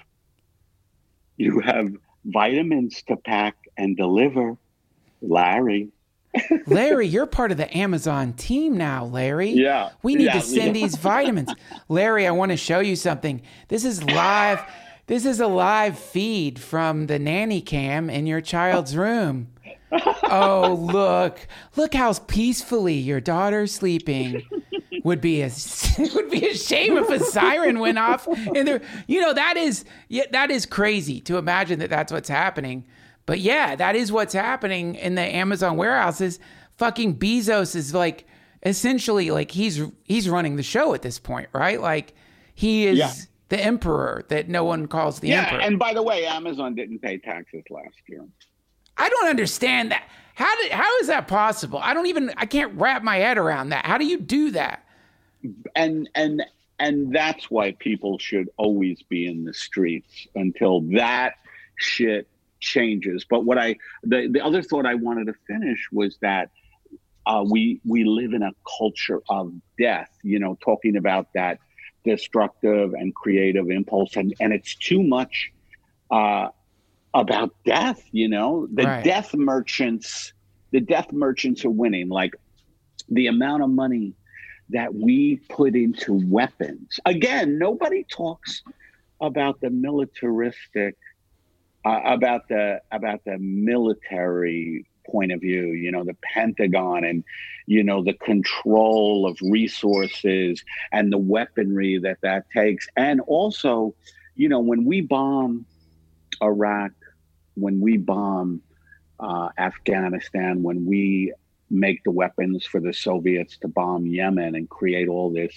vitamins to pack and deliver. Larry, Larry, you're part of the Amazon team now, Larry. Yeah. We need to send these vitamins. Larry, I want to show you something. This is live. This is a live feed from the nanny cam in your child's room. Oh, look how peacefully your daughter's sleeping. Would be a shame if a siren went off. And there, that is crazy to imagine that that's what's happening. But yeah, that is what's happening in the Amazon warehouses. Fucking Bezos is like, essentially, like he's running the show at this point, right? Like he is the emperor that no one calls the emperor. And by the way, Amazon didn't pay taxes last year. I don't understand that. How is that possible? I can't wrap my head around that. How do you do that? And that's why people should always be in the streets until that shit changes. But the other thought I wanted to finish was that we live in a culture of death, talking about that destructive and creative impulse, and it's too much about death. Right. Death merchants are winning. Like the amount of money that we put into weapons. Again, nobody talks about the militaristic, about the military point of view, the Pentagon and, the control of resources and the weaponry that takes. And also, when we bomb Iraq, when we bomb Afghanistan, when we make the weapons for the Soviets to bomb Yemen and create all this,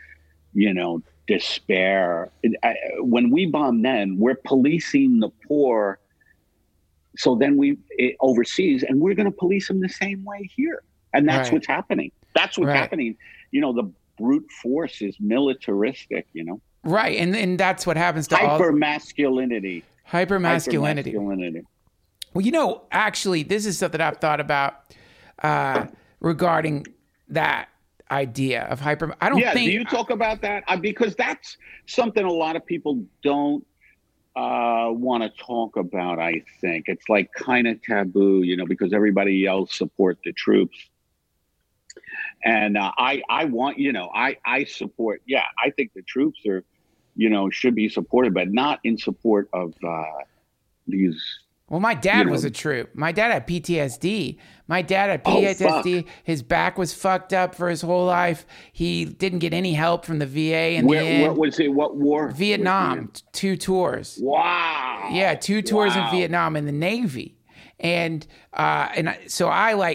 despair. When we bomb them, we're policing the poor. So then overseas, and we're going to police them the same way here. And that's what's happening. That's what's happening. The brute force is militaristic, Right. And that's what happens to Hypermasculinity. Well, actually, this is something I've thought about regarding that idea of hyper. I don't think. Do you talk about that? Because that's something a lot of people don't want to talk about. I think it's like kind of taboo, because everybody else support the troops, and I want, I support. Yeah, I think the troops are, should be supported, but not in support of these. Well, my dad was a troop. My dad had PTSD. His back was fucked up for his whole life. He didn't get any help from the VA in the end. What was it? What war? Vietnam. 2 tours. Wow. Yeah, 2 tours in Vietnam in the Navy. And so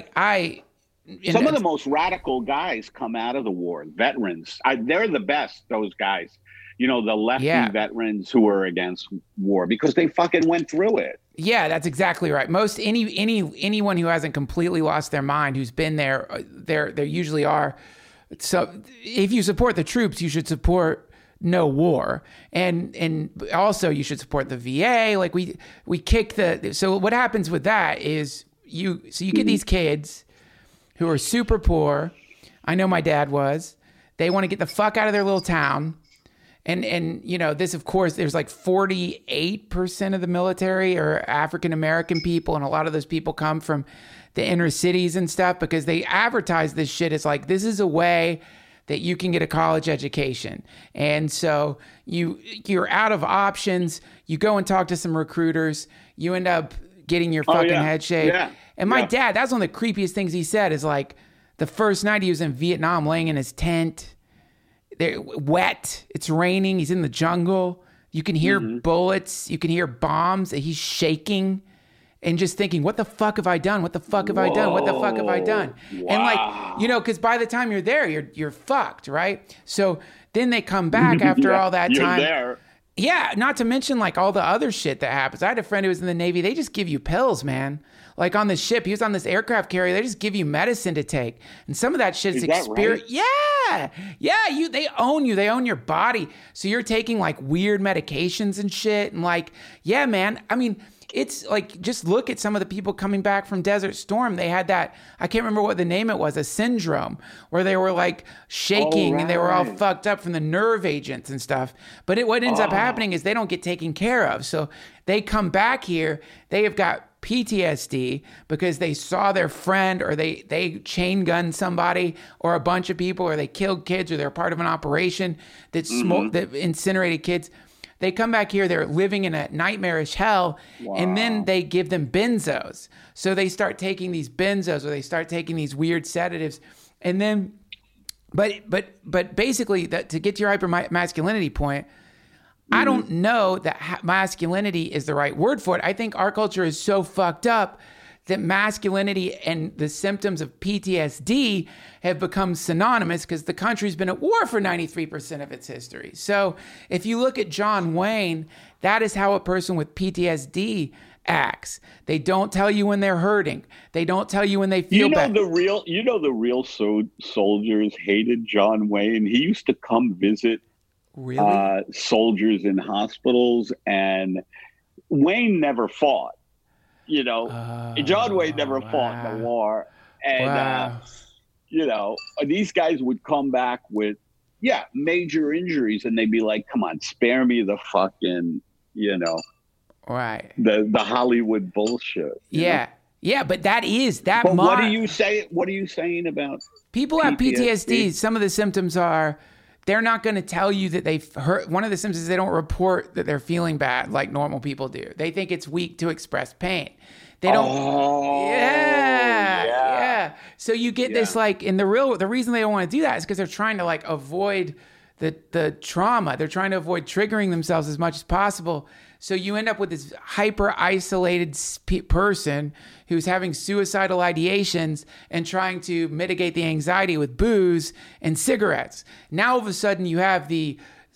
some of the most radical guys come out of the war, veterans. They're the best, those guys. The lefty veterans who are against war because they fucking went through it. Yeah, that's exactly right. Anyone who hasn't completely lost their mind, who's been there, there usually are. So if you support the troops, you should support no war, and also you should support the VA. Like we kick the. So what happens with that is you get these kids who are super poor. I know my dad was. They want to get the fuck out of their little town. And this, of course, there's like 48% of the military are African-American people. And a lot of those people come from the inner cities and stuff because they advertise this shit as like, this is a way that you can get a college education. And so you're out of options. You go and talk to some recruiters. You end up getting your fucking head shaved. Yeah. And my dad, that's one of the creepiest things he said is like the first night he was in Vietnam laying in his tent. They're wet. It's raining. He's in the jungle. You can hear bullets. You can hear bombs. He's shaking and just thinking, what the fuck have I done? What the fuck have I done? What the fuck have I done? Wow. And like, because by the time you're there, you're fucked, right? So then they come back after all that time. You're there. Yeah, not to mention like all the other shit that happens. I had a friend who was in the Navy. They just give you pills, man. Like on the ship, he was on this aircraft carrier. They just give you medicine to take, and some of that shit's experience. Right? Yeah. They own you. They own your body. So you're taking like weird medications and shit, and like, yeah, man. I mean, it's like just look at some of the people coming back from Desert Storm. They had that, I can't remember what the name it was, a syndrome where they were like shaking and they were all fucked up from the nerve agents and stuff. But what ends up happening is they don't get taken care of. So they come back here. They have got PTSD because they saw their friend or they chain gunned somebody or a bunch of people or they killed kids or they're part of an operation that that incinerated kids. They come back here, they're living in a nightmarish hell, and then they give them benzos. So they start taking these benzos or they start taking these weird sedatives. And then, but basically, to get to your hypermasculinity point, I don't know that masculinity is the right word for it. I think our culture is so fucked up that masculinity and the symptoms of PTSD have become synonymous because the country's been at war for 93% of its history. So if you look at John Wayne, that is how a person with PTSD acts. They don't tell you when they're hurting. They don't tell you when they feel bad. The real soldiers hated John Wayne. He used to come visit soldiers in hospitals, and Wayne never fought. John Wayne never fought in the war, and these guys would come back with major injuries, and they'd be like, "Come on, spare me the fucking right the Hollywood bullshit." Yeah, but that is that. But what do you say? What are you saying about people have PTSD? Some of the symptoms are. They're not going to tell you that they've hurt. One of the symptoms is they don't report that they're feeling bad like normal people do. They think it's weak to express pain. They don't. Yeah. So you get this the reason they don't want to do that is because they're trying to avoid the trauma. They're trying to avoid triggering themselves as much as possible. So you end up with this hyper isolated person who's having suicidal ideations and trying to mitigate the anxiety with booze and cigarettes. Now all of a sudden you have the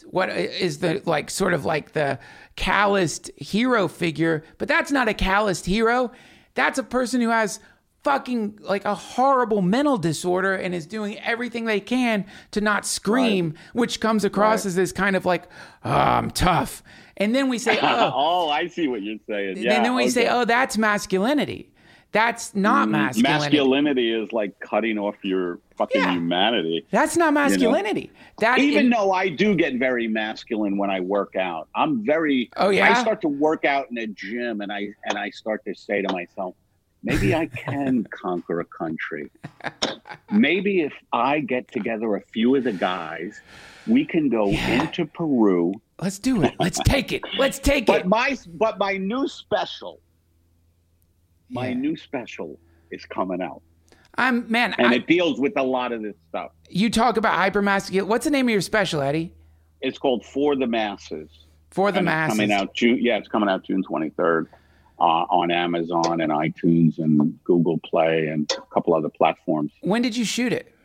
calloused hero figure, but that's not a calloused hero. That's a person who has fucking a horrible mental disorder and is doing everything they can to not scream, which comes across as this kind of I'm tough. And then we say, oh, I see what you're saying. Yeah, and then we say, that's masculinity. That's not masculinity. Masculinity is like cutting off your fucking humanity. That's not masculinity. Though I do get very masculine when I work out. I'm very. Oh yeah. I start to work out in a gym, and I start to say to myself, maybe I can conquer a country. Maybe if I get together a few of the guys, we can go into Peru. Let's do it. Let's take it. Let's take it. But my new special, is coming out. It deals with a lot of this stuff. You talk about hypermasculinity. What's the name of your special, Eddie? It's called For the Masses. For the Masses. Coming out it's coming out June 23rd on Amazon and iTunes and Google Play and a couple other platforms. When did you shoot it?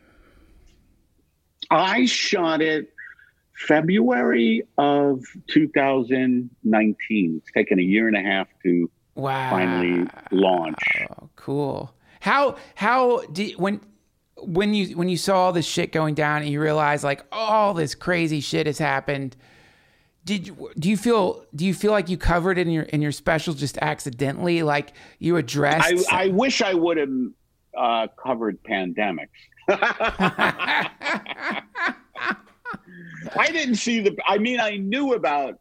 I shot it February of 2019. It's taken a year and a half to finally launch. Oh, cool. How when you saw all this shit going down and you realized all this crazy shit has happened, do you feel like you covered it in your special just accidentally, like you addressed? I wish I would have covered pandemics. I didn't see I knew about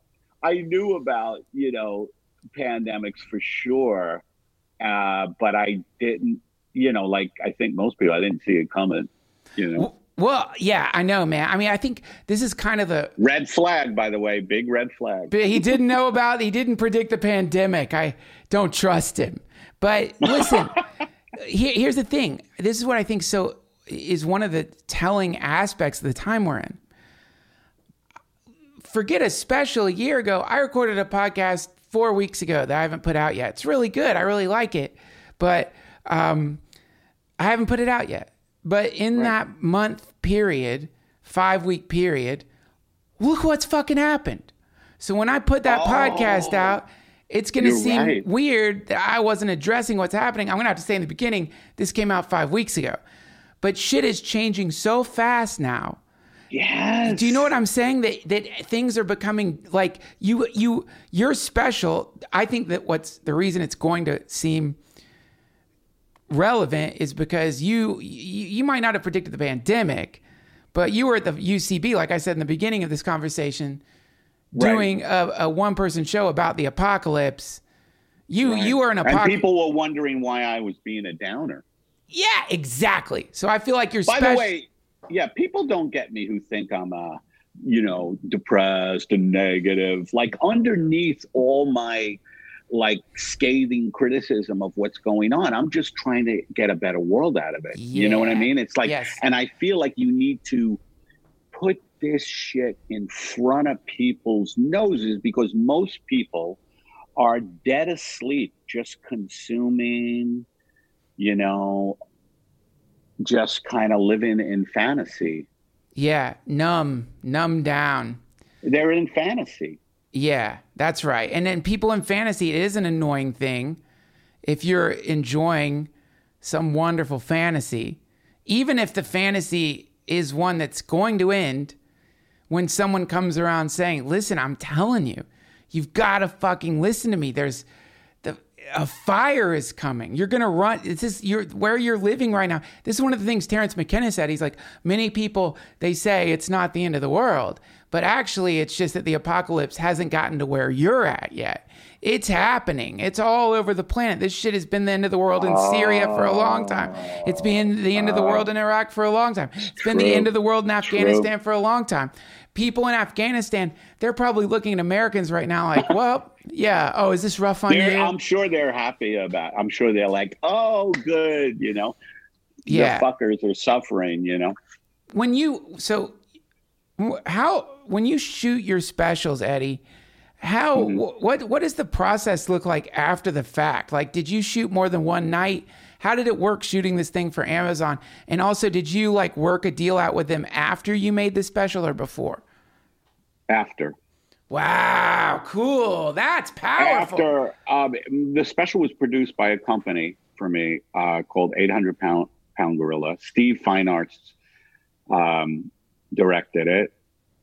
pandemics for sure, but I didn't, I think most people, I didn't see it coming, Well, yeah, I know, man. I think this is kind of the red flag, by the way, big red flag. But he didn't predict the pandemic. I don't trust him. But listen, here's the thing. This is what I think is one of the telling aspects of the time we're in. Forget a special a year ago. I recorded a podcast 4 weeks ago that I haven't put out yet. It's really good. I really like it. But I haven't put it out yet. But in that month period, 5-week period, look what's fucking happened. So when I put that podcast out, it's going to seem weird that I wasn't addressing what's happening. I'm going to have to say in the beginning, this came out 5 weeks ago. But shit is changing so fast now. Yes. Do you know what I'm saying? That things are becoming like you're special. I think that the reason it's going to seem relevant is because you might not have predicted the pandemic, but you were at the UCB, like I said in the beginning of this conversation, doing a one-person show about the apocalypse, You are in a and pocket. people were wondering why I was being a downer. Yeah, exactly. So I feel like you're By the way, yeah, people don't get me who think I'm depressed and negative. Like underneath all my like scathing criticism of what's going on, I'm just trying to get a better world out of it. Yeah. You know what I mean? It's like, yes. And I feel like you need to put this shit in front of people's noses because most people are dead asleep, just consuming, just kind of living in fantasy. Yeah, numb down. They're in fantasy. Yeah, that's right. And then people in fantasy, it is an annoying thing if you're enjoying some wonderful fantasy, even if the fantasy is one that's going to end, when someone comes around saying, listen, I'm telling you, you've got to fucking listen to me. A fire is coming. You're going to run. Where you're living right now. This is one of the things Terence McKenna said. He's like, many people, they say it's not the end of the world, but actually it's just that the apocalypse hasn't gotten to where you're at yet. It's happening. It's all over the planet. This shit has been the end of the world in Syria for a long time. It's been the end of the world in Iraq for a long time. It's been the end of the world in Afghanistan for a long time. People in Afghanistan, they're probably looking at Americans right now like, well, yeah. Oh, is this rough on you? I'm sure they're happy about it. I'm sure they're like, oh, good. Yeah. The fuckers are suffering, When you shoot your specials, Eddie, what does the process look like after the fact? Like, did you shoot more than one night? How did it work shooting this thing for Amazon? And also, did you like work a deal out with them after you made the special or before? After. Wow, cool. That's powerful. After the special was produced by a company for me called 800 Pound Gorilla. Steve Fine Arts directed it.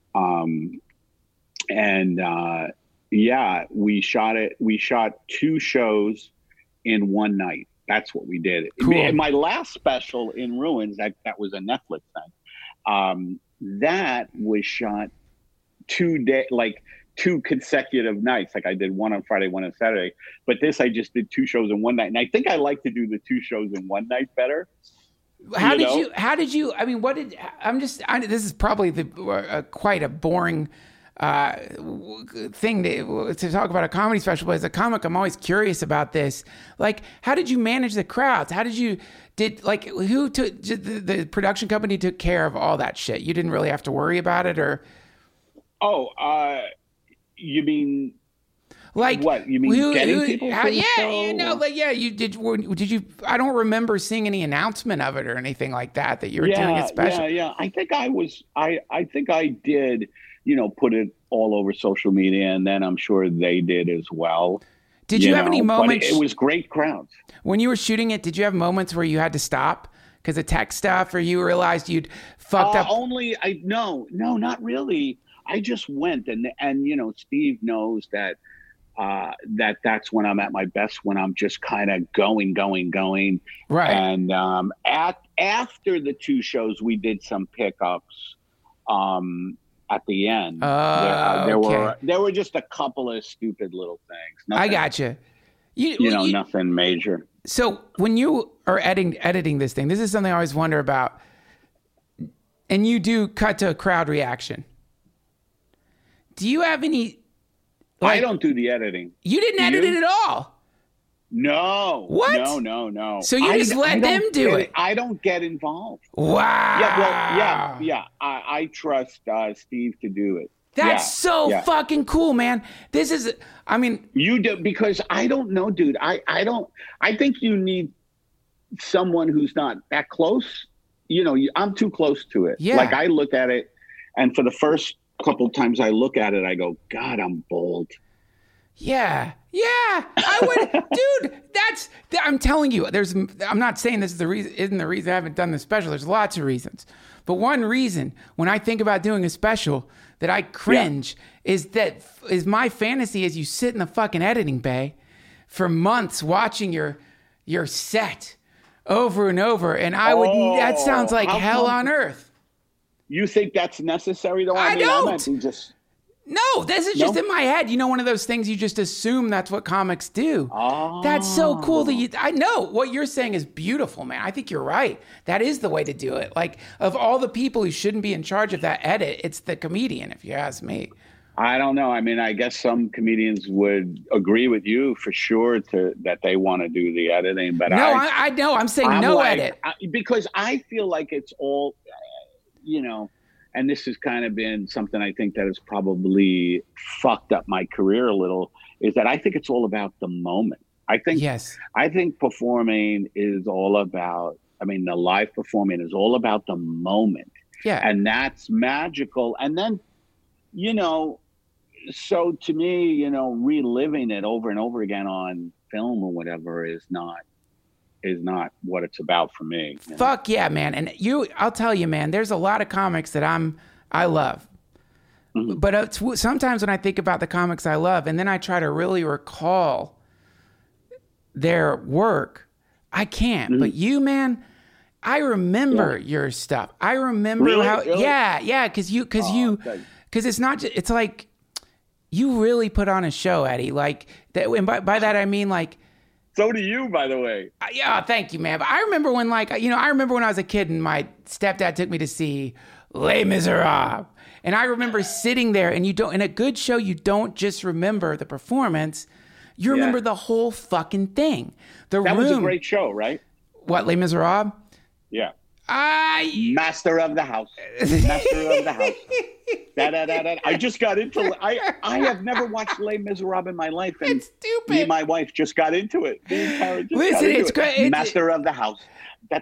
We shot it. We shot 2 shows in one night. That's what we did. Cool. In my last special, In Ruins, that was a Netflix thing. That was shot 2 consecutive nights. Like I did one on Friday, one on Saturday. But this, I just did 2 shows in one night. And I think I like to do the 2 shows in one night better. How did you, I mean, this is probably quite a boring thing to talk about a comedy special, but as a comic, I'm always curious about this. Like, how did you manage the crowds? Who took the production company took care of all that shit? You didn't really have to worry about it, or? You mean like what? You mean getting people? You did you? I don't remember seeing any announcement of it or anything like that you were doing it special. Yeah. I think I did. Put it all over social media, and then I'm sure they did as well. Did you have any moments? But it was great crowds. When you were shooting it, did you have moments where you had to stop because of tech stuff, or you realized you'd fucked up? No, not really. I just went, and Steve knows that that's when I'm at my best, when I'm just kind of going. Right. And after the 2 shows, we did some pickups. At the end, there were just a couple of stupid little things. Nothing, I gotcha. Nothing major. So when you are editing this thing, this is something I always wonder about. And you do cut to a crowd reaction. Do you have any? I don't do the editing. You didn't edit it at all. No. What? No. So you just let them do it. I don't get involved. Wow. Yeah. I trust Steve to do it. That's fucking cool, man. This is, you do, because I don't know, dude. I think you need someone who's not that close. I'm too close to it. Yeah. Like I look at it, and for the first couple times I look at it, I go, God, I'm bold. Yeah, I would, dude. I'm telling you. I'm not saying this is the reason. Isn't the reason I haven't done the special? There's lots of reasons, but one reason when I think about doing a special that I cringe is my fantasy is you sit in the fucking editing bay for months watching your set over and over, and that sounds like hell on earth. You think that's necessary though? I don't. No, this is just in my head. You know, one of those things you just assume that's what comics do. Oh. That's so cool that I know what you're saying is beautiful, man. I think you're right. That is the way to do it. Like, of all the people who shouldn't be in charge of that edit, it's the comedian, if you ask me. I don't know. I mean, I guess some comedians would agree with you for sure that they want to do the editing, but no, I know. I'm saying edit. Because I feel like it's all, you know, and this has kind of been something I think that has probably fucked up my career a little, is that I think it's all about the moment. I think performing is all about, the live performing is all about the moment. Yeah. And that's magical. And then, you know, so to me, you know, reliving it over and over again on film or whatever is not what it's about for me. Fuck yeah, man. And I'll tell you, man, there's a lot of comics that I love. Mm-hmm. But sometimes when I think about the comics I love, and then I try to really recall their work, I can't. Mm-hmm. But you, man, I remember your stuff. I remember how, really? Yeah. Cause it's not just, it's like, you really put on a show, Eddie. Like that. And by that, I mean like, so do you, by the way. Yeah, thank you, man. But I remember when, I remember when I was a kid and my stepdad took me to see Les Miserables. And I remember sitting there, and in a good show, you don't just remember the performance, you remember the whole fucking thing. That was a great show, right? What, Les Miserables? Yeah. Master of the house. Master of the house. I just got into I have never watched Les Miserables in my life, and it's stupid. Me and my wife just got into it. Listen, it's great. Master of the house. No.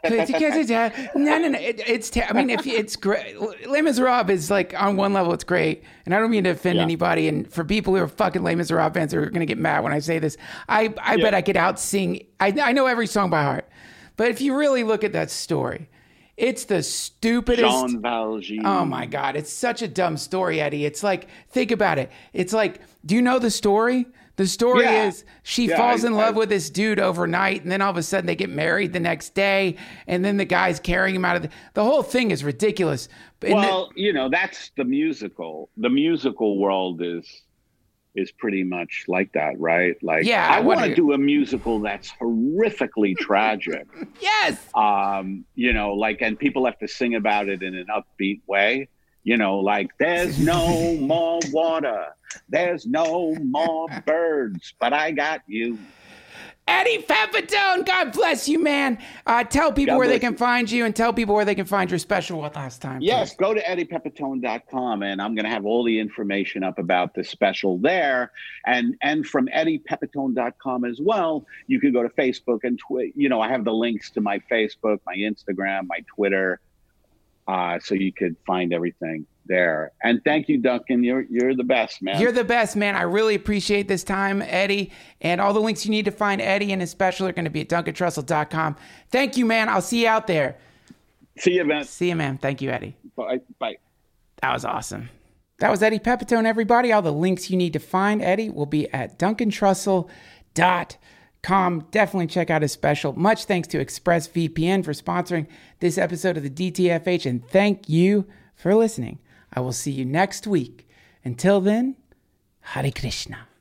It's great. Les Miserables is like, on one level, it's great, and I don't mean to offend anybody. And for people who are fucking Les Miserables fans who are going to get mad when I say this, I bet I could out-sing. I know every song by heart, but if you really look at that story, it's the stupidest. Jean Valjean. Oh my God. It's such a dumb story, Eddie. It's like, think about it. It's like, do you know the story? The story is she falls in love with this dude overnight, and then all of a sudden they get married the next day, and then the guy's carrying him out of the whole thing is ridiculous. Well, that's the musical. The musical world is pretty much like that, right? Like, I want to do a musical that's horrifically tragic. Yes. And people have to sing about it in an upbeat way. Like, there's no more water, there's no more birds, but I got you. Eddie Pepitone, God bless you, man. Tell people where they can find you, and tell people where they can find your special one last time. Yes, please. Go to eddiepepitone.com, and I'm going to have all the information up about the special there. And from eddiepepitone.com as well, you can go to Facebook and Twitter. I have the links to my Facebook, my Instagram, my Twitter, so you could find everything there. And thank you, Duncan. You're the best, man. You're the best, man. I really appreciate this time, Eddie. And all the links you need to find Eddie and his special are going to be at DuncanTrussell.com. Thank you, man. I'll see you out there. See you, man. See you, man. Thank you, Eddie. Bye. That was awesome. That was Eddie Pepitone, everybody. All the links you need to find Eddie will be at DuncanTrussell.com. Definitely check out his special. Much thanks to ExpressVPN for sponsoring this episode of the DTFH, and thank you for listening. I will see you next week. Until then, Hare Krishna.